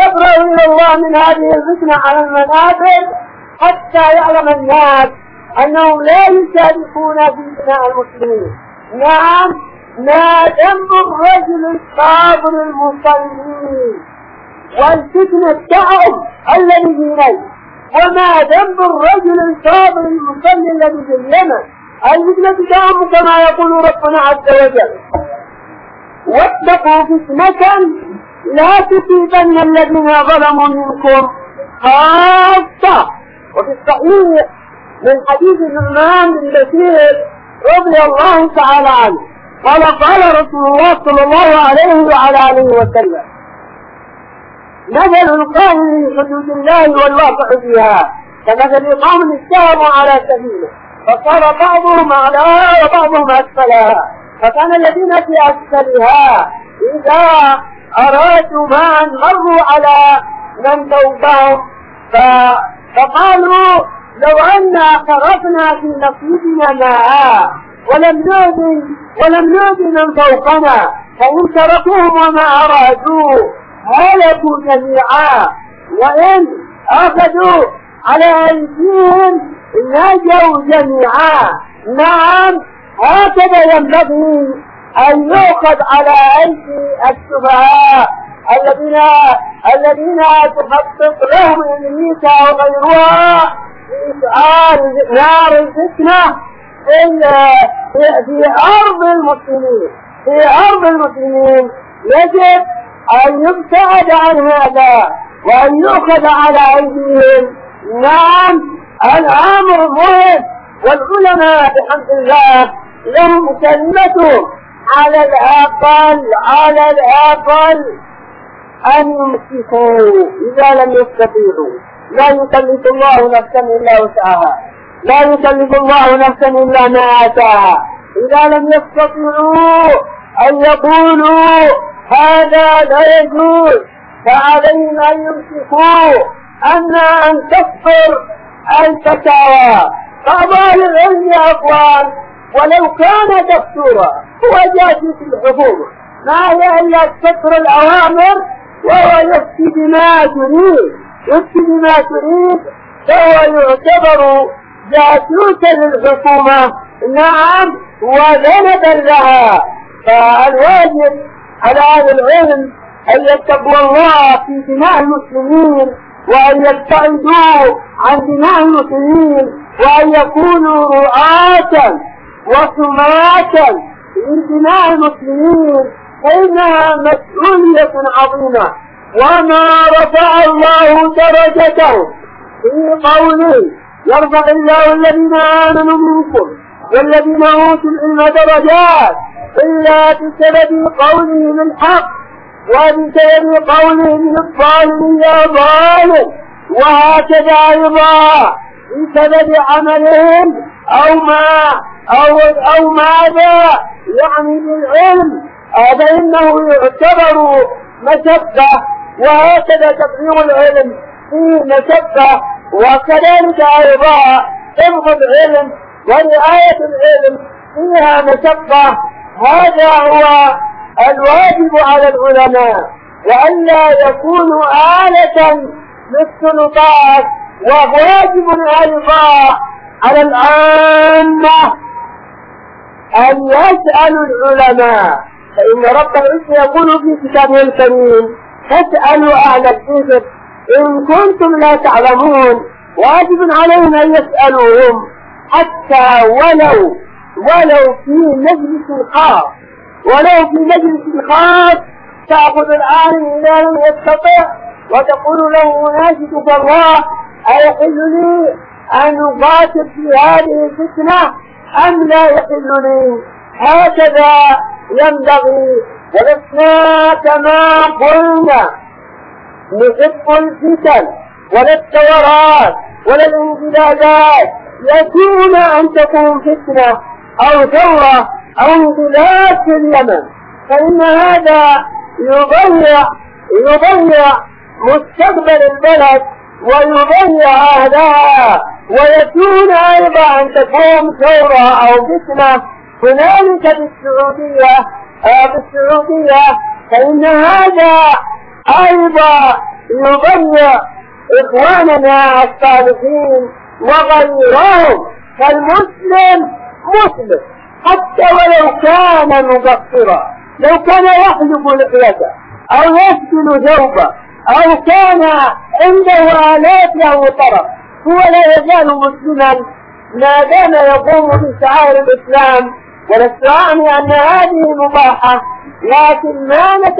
حتى يعلم الناس أنهم لا يشاركون في بناء المسلمين. نعم. ما ذنب الرجل الصابر المصلي والفتنة تعب الذي في نيل، وما ذنب الرجل الصابر المصلي الذي في اليمن. الفتنة تعب كما يقول ربنا عز وجل: واتقوا فتنة لا تصيبن الذين ظلموا منكم خاصة. وفي الصحيح من حديث النعمان بن بشير رضي الله تعالى عنه قال رسول الله صلى الله عليه وعلى آله وسلم: مثل القائم في حدود الله والواقع فيها كمثل قوم استهموا على سبيله فصار بعضهم أعلاها وبعضهم أسفلها، فكان الذين في أسفلها إذا أرادوا ماء مروا على من فوقهم فقالوا: لو أن خرجنا في نصيبنا ماء ولم نؤذي من فوقنا، فإن تركوهم وما أرادوا هلكوا جميعا، وإن أخذوا على أيديهم نجوا جميعا. نعم، هكذا ينبغي أن يؤخذ على أيدي السفهاء الذين تخطط لهم أمريكا وغيرها بإشعال نار الفتنة في أرض المسلمين. في أرض المسلمين يجب أن يبتعد عن هذا وأن يؤخذ على أيديهم. نعم، الأمر مهم، والعلماء بحمد الله لهم كلمة على الأقل أن يمسكوا إذا لم يستطيعوا. لا يكلف الله نفسا إلا وسعها، لا يكلف الله نفسا إلا ما آتاها. إذا لم يستطيعوا أن يقولوا هذا لا يجوز فعليهم أن يمسكوا. أما أن تصفر الفتاوى بعض أهل العلم يا أخوان ولو كان دستورا هو جاسس الحكومة، ما هي إلا تصفر الأوامر وهو يفتي بما تريد فهو يعتبر جاسوسا للحكومة. نعم، وذنبا لها. فالواجب على هذا العلم أن يتقوا الله في دماء المسلمين، وأن يبتعدوا عن دماء المسلمين، وأن يكونوا رعاة وسماة لدماء المسلمين، فإنها مسؤولية عظيمة. وما رفع الله درجته في قوله: يرفع الله الذين آمنوا منكم والذين أوتوا العلم درجات، إلا بسبب قولهم الحق وبسبب قولهم الظالم يا ظالم، وهكذا أيضا بسبب عملهم أو ماذا يعني بالعلم، فإنه يعتبر مشبه. وهكذا تبليغ العلم فيه مشبه، وكذلك أيضا حفظ العلم ورعاية العلم فيها مشبه. هذا هو الواجب على العلماء، وألا يكونوا آلة للسلطات. وواجب أيضا على العامة أن يسألوا العلماء، فإن رب العزة يقول في كتابه الكريم: فاسألوا أهل الذكر إن كنتم لا تعلمون. واجب عليهم أن يسألوهم، حتى ولو في مجلس خاص، تأخذ العالم إذا لم يستطع وتقول له: ناشدك الله، أيحل لي أن أقاتل في هذه الفتنة أم لا يحل لي؟ هكذا ينبغي. ولسنا كما قلنا نحب الفتن ولا الثورات ولا الانقلابات، يكون أن تكون فتنة أو ثورة أو انقلاب في اليمن، فإن هذا يضيع مستقبل البلد ويضيع أهلها. ويكون أيضا أن تكون ثورة أو فتنة هنالك بالسعودية، فإن هذا أيضا يضيع إخواننا الصالحين وغيرهم. فالمسلم مسلم حتى ولو كان مقصرا، لو كان يحلب لحيته أو يسجل ثوبه أو كان عنده آلات له طرف، هو لا يزال مسلما ما دام يقوم بشعائر الإسلام. ولست أعني أن هذه مباحة، لكن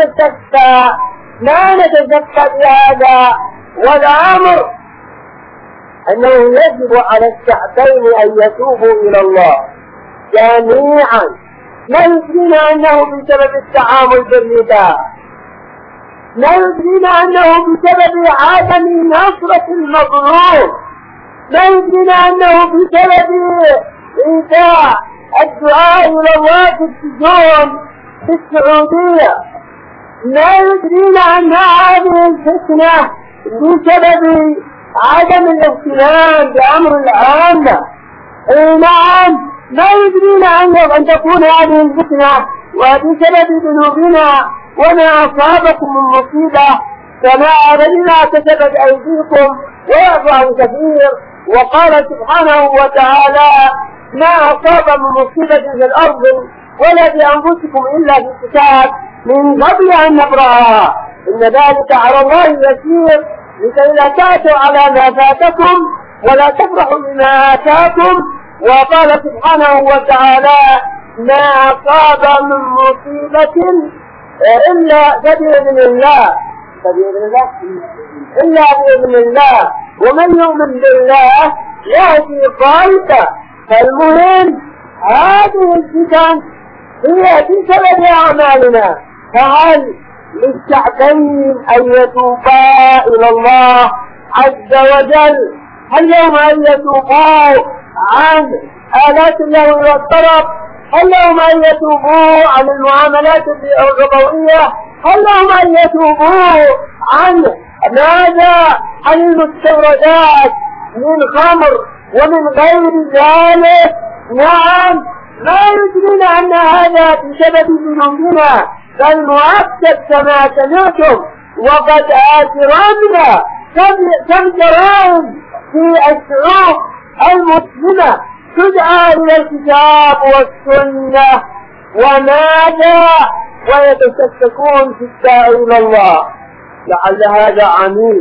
ما نتزكى بهذا. والأمر أنه يجب على الشعبين أن يتوبوا إلى الله جميعا، لا يدرينا أنه بسبب التعامل بالرداء، لا يدرينا أنه بسبب عدم نصرة المظلوم، لا يدرينا أنه بسبب إيذاء الدعاء إلى الله في السجون في السعودية، لا يدرينا أن هذه الفتنة بسبب عدم الاهتمام بأمر العامة. نعم، لا يدرينا أن تكون هذه الفتنة وبسبب ذنوبنا وما أصابكم من مصيبة فما بما كسبت أيديكم ويعفو عن كثير. وقال سبحانه وتعالى: ما أصاب من مصيبة في الأرض ولا بأنفسكم إلا في كتاب من قبل أن نبرأها إن ذلك على الله يسير، لكي لا تأتوا على ما فاتكم ولا تفرحوا بما آتاكم. وقال سبحانه وتعالى: ما أصاب من مصيبة إلا بإذن الله إلا بإذن الله، ومن يؤمن بالله يهدي قلبه. فالمهم هذه الفتن هي بسبب أعمالنا، فهل للشعبين أن يتوبا إلى الله عز وجل؟ هل لهم أن يتوبوا عن آلات الله والطرف؟ هل لهم أن يتوبوا عن المعاملات الربوية؟ هل لهم أن يتوبوا عن ماذا؟ عن المستوردات من خمر ومن غير ذلك؟ نعم، ما يدرون أن هذا بسبب ذنوبنا، بل مؤكد كما سمعتم. وقد آثرنا كم جرائم في الشعوب المسلمة تدعى إلى الكتاب والسنة وماذا ويتشككون في الداعي إلى الله. لعل هذا عميل،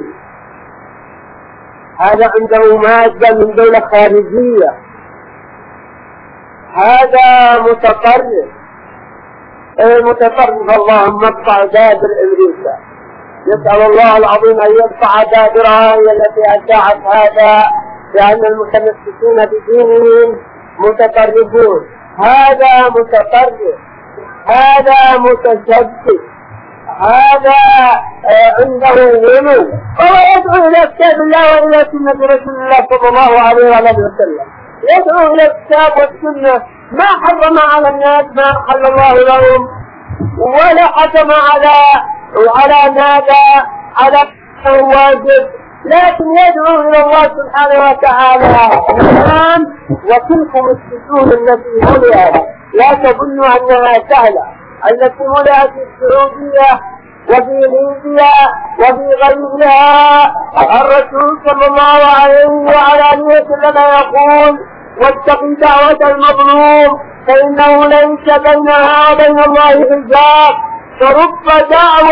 هذا عنده مادة من دولة خارجية، هذا متطرف اللهم اقطع دابر أمريكا. يسأل الله العظيم أن يقطع دابرها هي التي أشاعت هذا، لأن المتمسكين بدينهم متطرفون. هذا متطرف، هذا متشدد، هذا عنده غلو، وهو يدعو إلى كتاب الله وإلى سنة رسول الله صلى الله عليه وسلم، يدعو إلى الكتاب والسنة. ما حرم على الناس ما أحل الله لهم، ولا حكم على ماذا على الواجب، لكن يدعو إلى الله سبحانه وتعالى. الآن وتلكم السجون التي ملئت، لا تظنوا أنها سهلة، التي ملئت في السعودية وفي ليبيا وفي غيرها. الرسول صلى الله عليه وعلى آله وسلم يقول: واتقوا دعوة المظلوم فإنه ليس بينها وبين الله حجاب. فرب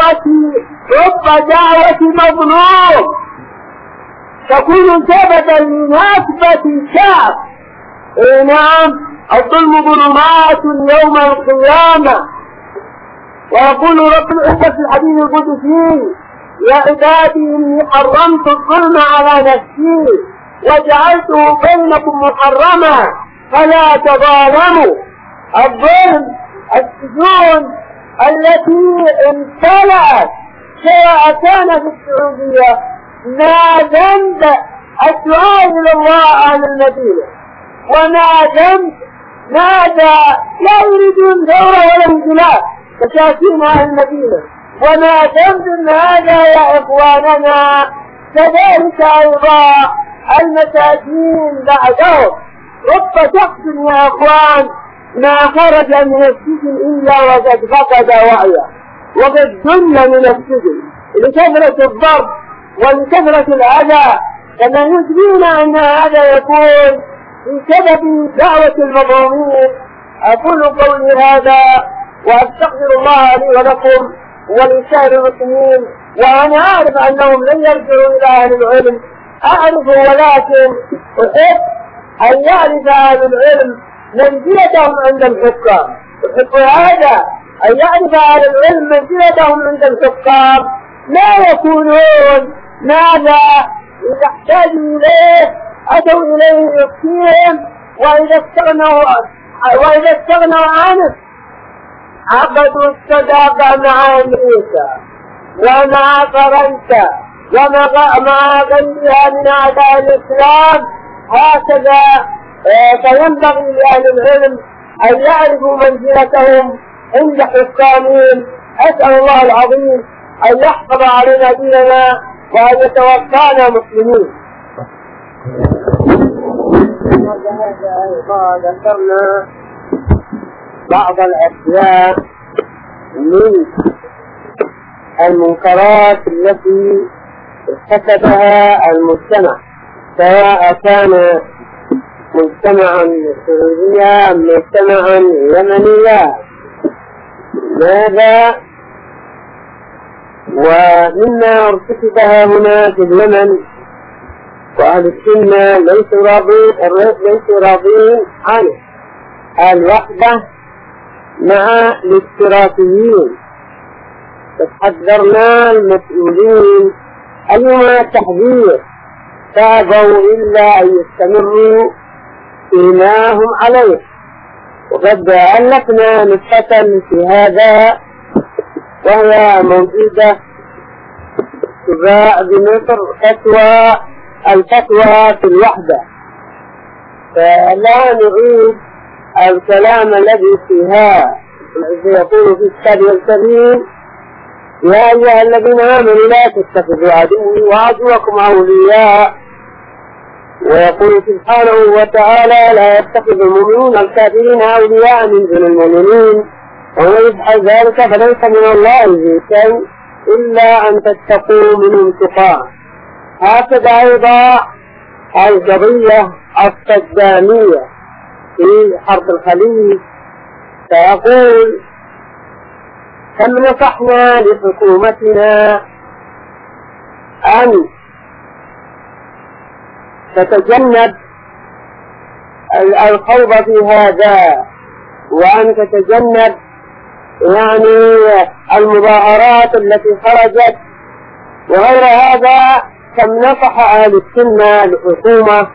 دعوة مظلوم تكون سببا لنكبة الشعب. نعم، الظلم ظلمات يوم القيامة. ويقول رب العزة في الحديث القدسي: يا عبادي إني حرمت الظلم على نفسي وجعلته بينكم محرما فلا تظالموا. الظلم، السجون التي امتلأت سواء كان في السعودية، ما ذنب الدعاء إلى الله أهل المدينة، وما ذنب ماذا لا يريدون ثورة ولا انقلاب مساكين أهل المدينة، وما ذنب هذا يا إخواننا كذلك أيضا المساكين بعدهم. رب شخص يا إخوان ما خرج من السجن إلا وقد فقد وعيه، وقد جن من السجن لكثرة الضرب ولكثرة الأذى، كما يدرون أن هذا يكون بسبب دعوة المظلومين أقول قولي هذا وأستغفر الله لي ولكم ولسائر المسلمين، وأنا أعرف أنهم لن يرجعوا إلى أهل العلم، أعرف، ولكن أحب أن يعرف أهل العلم منزلتهم عند الحكام. أحب هذا أن يعرف أهل العلم منزلتهم عند الحكام، لا يكونون ماذا إذا احتاجوا إليه أتوا إليه يكفيهم، وإذا استغنوا عنه عقدوا الصداقة مع أمريكا ومع فرنسا ومع غيرها من أعداء الإسلام. هكذا فينبغي لأهل العلم أن يعرفوا منزلتهم عند حكامهم. أسأل الله العظيم أن يحفظ علينا ديننا وأن يتوفانا مسلمين. هذا أيضا ذكرنا بعض الأشياء من المنكرات التي ارتكبها المجتمع، سواء كان مجتمعا سعوديا أم مجتمعا يمنيا. ماذا ومما ارتكبها هنا في اليمن، وأهل السنة ليسوا راضين عنه، الوحدة مع الاشتراكيين. تحذرنا المسؤولين اليوم التحذير، فابوا إلا أن يستمروا فيما هم عليه. وقد ألفنا نسخة في هذا وهي موجودة تباع بمصر، الفتوى في الوحدة، فلا نعيد الكلام الذي فيها. يقول في الكتاب الكريم: يا أيها الذين آمنوا لا تتخذوا عدوي وعدوكم أولياء. ويقول سبحانه وتعالى: لا يتخذ المؤمنون الكافرين أولياء من دون المؤمنين ومن يفعل ذلك فليس من الله في شيء إلا أن تتقوا منهم تقاه. هكذا أيضا القضية الصدامية في حرب الخليج، فيقول: كم نصحنا لحكومتنا أن تتجنب الخوض في هذا، وأن تتجنب المظاهرات التي خرجت وغير هذا. كم نصح أهل السنة الحكومة،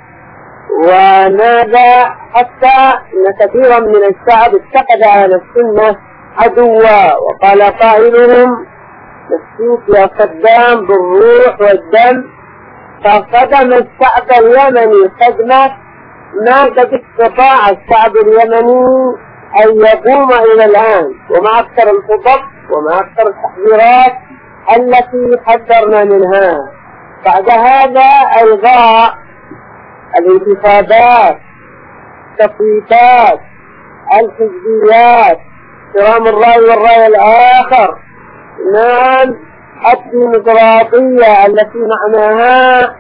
ونادى حتى أن كثيرا من الشعب اتخذ أهل السنة عدوا، وقال قائلهم: نفسيك يا صدام بالروح والدم. فصدم الشعب اليمني صدمة ما قد استطاع الشعب اليمني أن يقوم إلى الآن، ومع أكثر الخطط ومع أكثر التحذيرات التي حذرنا منها. بعد هذا ألغاء الانتخابات، التصويتات، الحزبيات، احترام الرأي والرأي الآخر، الديمقراطية التي معناها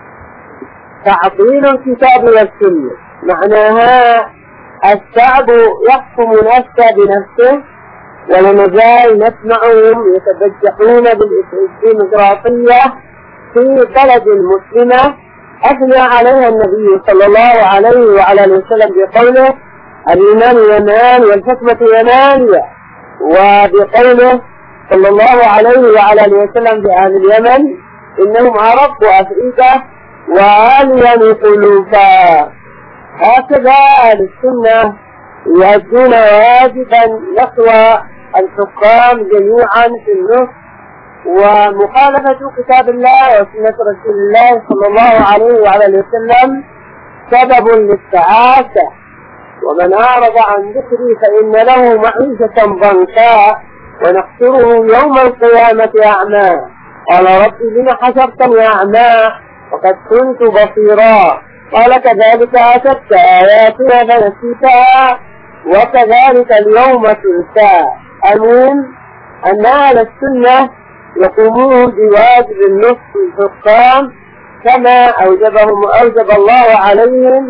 تعطيل الكتاب والسنة، معناها الشعب يحكم نفسه بنفسه، ولا نزال نسمعهم يتبجحون بالديمقراطية في بلد مسلمة أثنى عليها النبي صلى الله عليه وعلى اله وسلم بقوله: الإيمان يمان والحكمة يمانية، وبقوله صلى الله عليه وعلى اله وسلم بأهل اليمن: إنهم عرب وأفئدة وألين قلوبا. هكذا أهل السنة يؤدون واجبا نحو الحكام جميعا في النص، ومخالفة كتاب الله وسنة رسول الله صلى الله عليه وعلى اله وسلم سبب للتعاسة. ومن أعرض عن ذكري فإن له معيشة ضنكا ونحشره يوم القيامة أعمى. قال: ربي لم حشرتني أعمى وقد كنت بصيرا. قال: كذلك أتتك آياتنا فنسيتها وكذلك اليوم تنسى. المهم أن أهل السنة يقومون بواجب النصح للحكام كما أوجب الله عليهم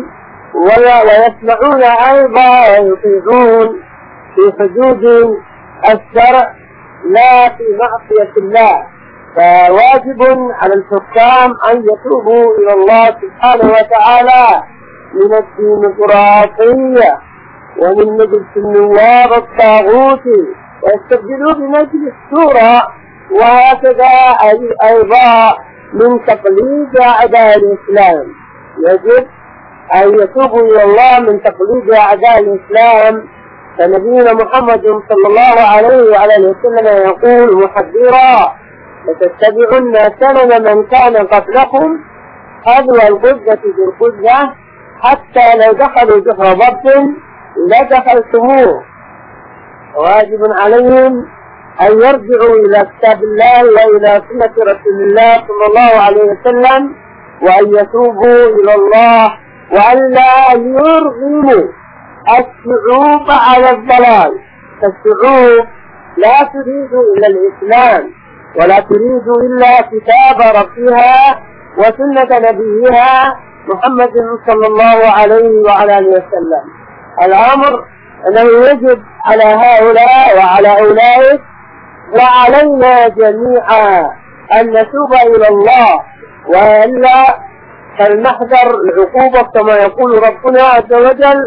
ويسمعون أيضا ويطيعون في حدود الشرع لا في معصية الله. فواجب على الحكام أن يتوبوا إلى الله سبحانه وتعالى من الديمقراطية ومن مجلس النواب الطاغوت ويستبدلوا بمجلس الشورى، وهكذا أيضا من تقليد أعداء الإسلام. يجب أن يتوبوا إلى الله من تقليد أعداء الإسلام. فنبينا محمد صلى الله عليه وعلى آله وسلم يقول محذرا: لتتبعن سنن من كان قبلكم حذو القذة بالقذة حتى لو دخلوا جحر ضب لدخلتموه. واجب عليهم أن يرجعوا إلى كتاب الله وإلى سنة رسول الله صلى الله عليه وسلم، وأن يتوبوا إلى الله، وأن لا يرغموا الشعوب على الضلال. فالشعوب لا تريد إلا الإسلام، ولا تريد إلا كتاب ربها وسنة نبيها محمد صلى الله عليه وعلى آله وسلم. الأمر أنه يجب على هؤلاء وعلى أولئك وعلينا جميعا أن نتوب إلى الله، وإلا فلنحذر العقوبة كما يقول ربنا عز وجل: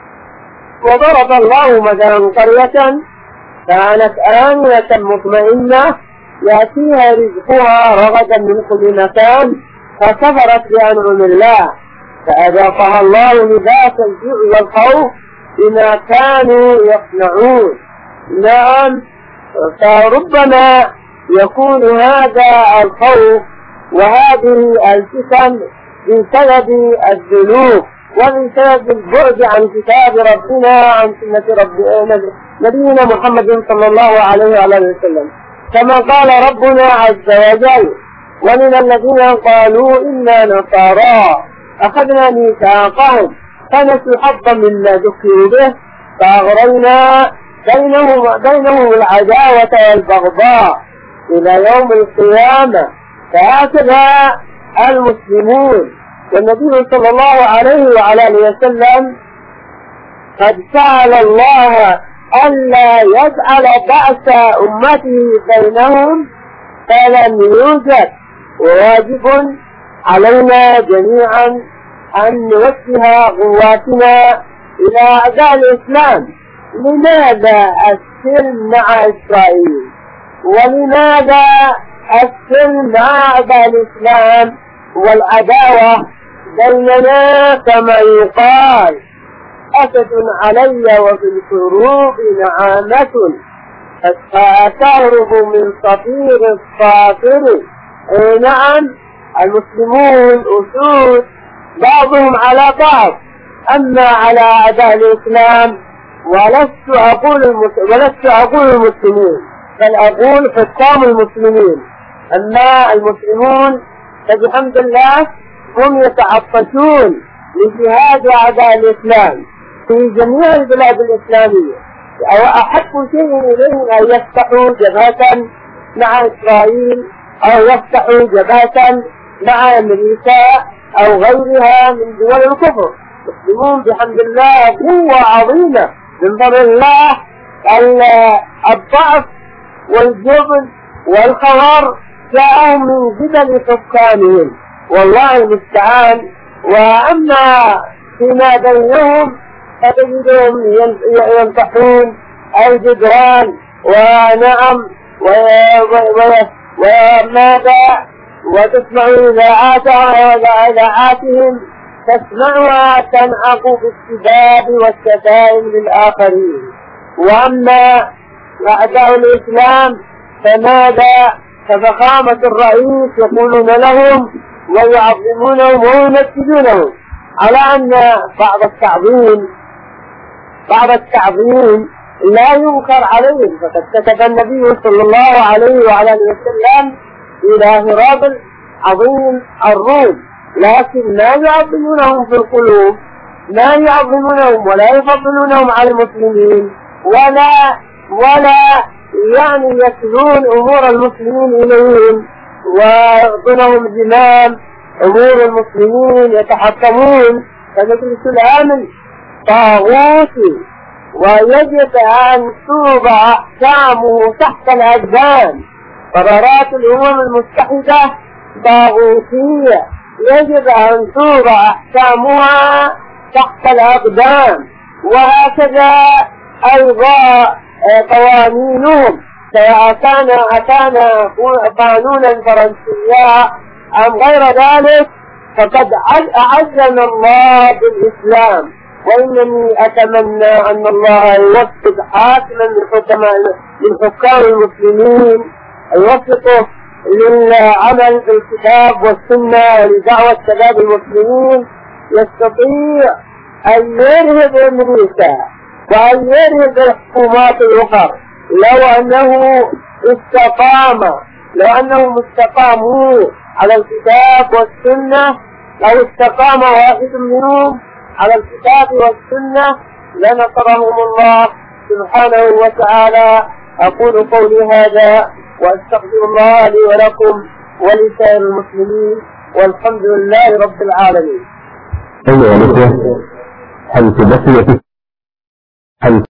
وضرب الله مثلا قرية كانت آمنة مطمئنة يأتيها رزقها رغدا من كل مكان فكفرت بأنعم الله فأذاقها الله لباس الجوع والخوف بما كانوا يصنعون. نعم، فربما يكون هذا الخوف وهذه الفتن بسبب الذنوب وبسبب البعد عن كتاب ربنا عن سنة نبينا محمد صلى الله عليه وعلى آله وسلم، كما قال ربنا عز وجل: ومن الذين قالوا إنا نصارى أخذنا ميثاقهم فنسوا حظا مما ذكروا به فأغرينا بينهم العداوة والبغضاء إلى يوم القيامة. فهكذا المسلمون. والنبي صلى الله عليه وعلى آله وسلم قد سأل الله ألا يجعل بأس أمته بينهم فلم يوجد. وواجب علينا جميعا أن نوجه قواتنا إلى أعداء الإسلام. لماذا السلم مع إسرائيل؟ ولماذا السلم مع أعداء الإسلام والعداوة بيننا؟ كما يقال: أسد علي وفي الحروب نعامة فتهرب من صفير الصافر. نعم، المسلمون أسود بعضهم على بعض، أما على أعداء الإسلام ولست أقول المسلمين، بل أقول حكام المسلمين. أما المسلمون فبحمد الله هم يتعطشون لجهاد أعداء الإسلام في جميع البلاد الإسلامية، وأحب شيء إليهم أن يفتحوا جبهة مع إسرائيل أو يفتحوا جبهة مع أمريكا أو غيرها من دول الكفر. المسلمون بحمد الله قوة عظيمة من فضل الله. الضعف والجبن والخور جاءوا من قبل حكامهم، والله المستعان. وأما فيما بينهم فتجدهم ينطحون الجدران ونعم وماذا، وتسمعوا إذاعاتهم تسمعها تنعق بالسباب والشتائم للآخرين. وأما أعداء الإسلام فماذا؟ كفخامة الرئيس يقولون لهم ويعظمونهم ويمثلونهم، على أن بعض التعظيم لا ينكر عليهم. فقد كتب النبي صلى الله عليه وعلى آله وسلم إلى هرقل عظيم الروم، لكن لا يعظمونهم في القلوب، لا يعظمونهم ولا يفضلونهم على المسلمين، ولا يعني يكلون أمور المسلمين إليهم ويعطونهم زمام أمور المسلمين، يتحكمون فمجلس الأمن طاغوتي، ويجب أن توضع أحكامه تحت الأقدام. قرارات الأمم المتحدة طاغوتية، يجب أن توضع أحكامها تحت الأقدام، وهكذا أيضا قوانينهم، سواء كان قانونا فرنسيا أم غير ذلك، فقد أعزنا الله بالإسلام. وإنني أتمنى أن الله يوفق حاكما من حكام المسلمين، يوفقه للعمل بالكتاب والسنة ولدعوة شباب المسلمين، يستطيع أن يرهب أمريكا وأن يرهب الحكومات الأخرى لو أنهم استقاموا على الكتاب والسنة. لو استقام واحد منهم على الكتاب والسنة لنصرهم الله سبحانه وتعالى. أقول قولي هذا وأستغفر الله لي ولكم ولسائر المسلمين، والحمد لله رب العالمين.
أيها الأخوة، حديث بقية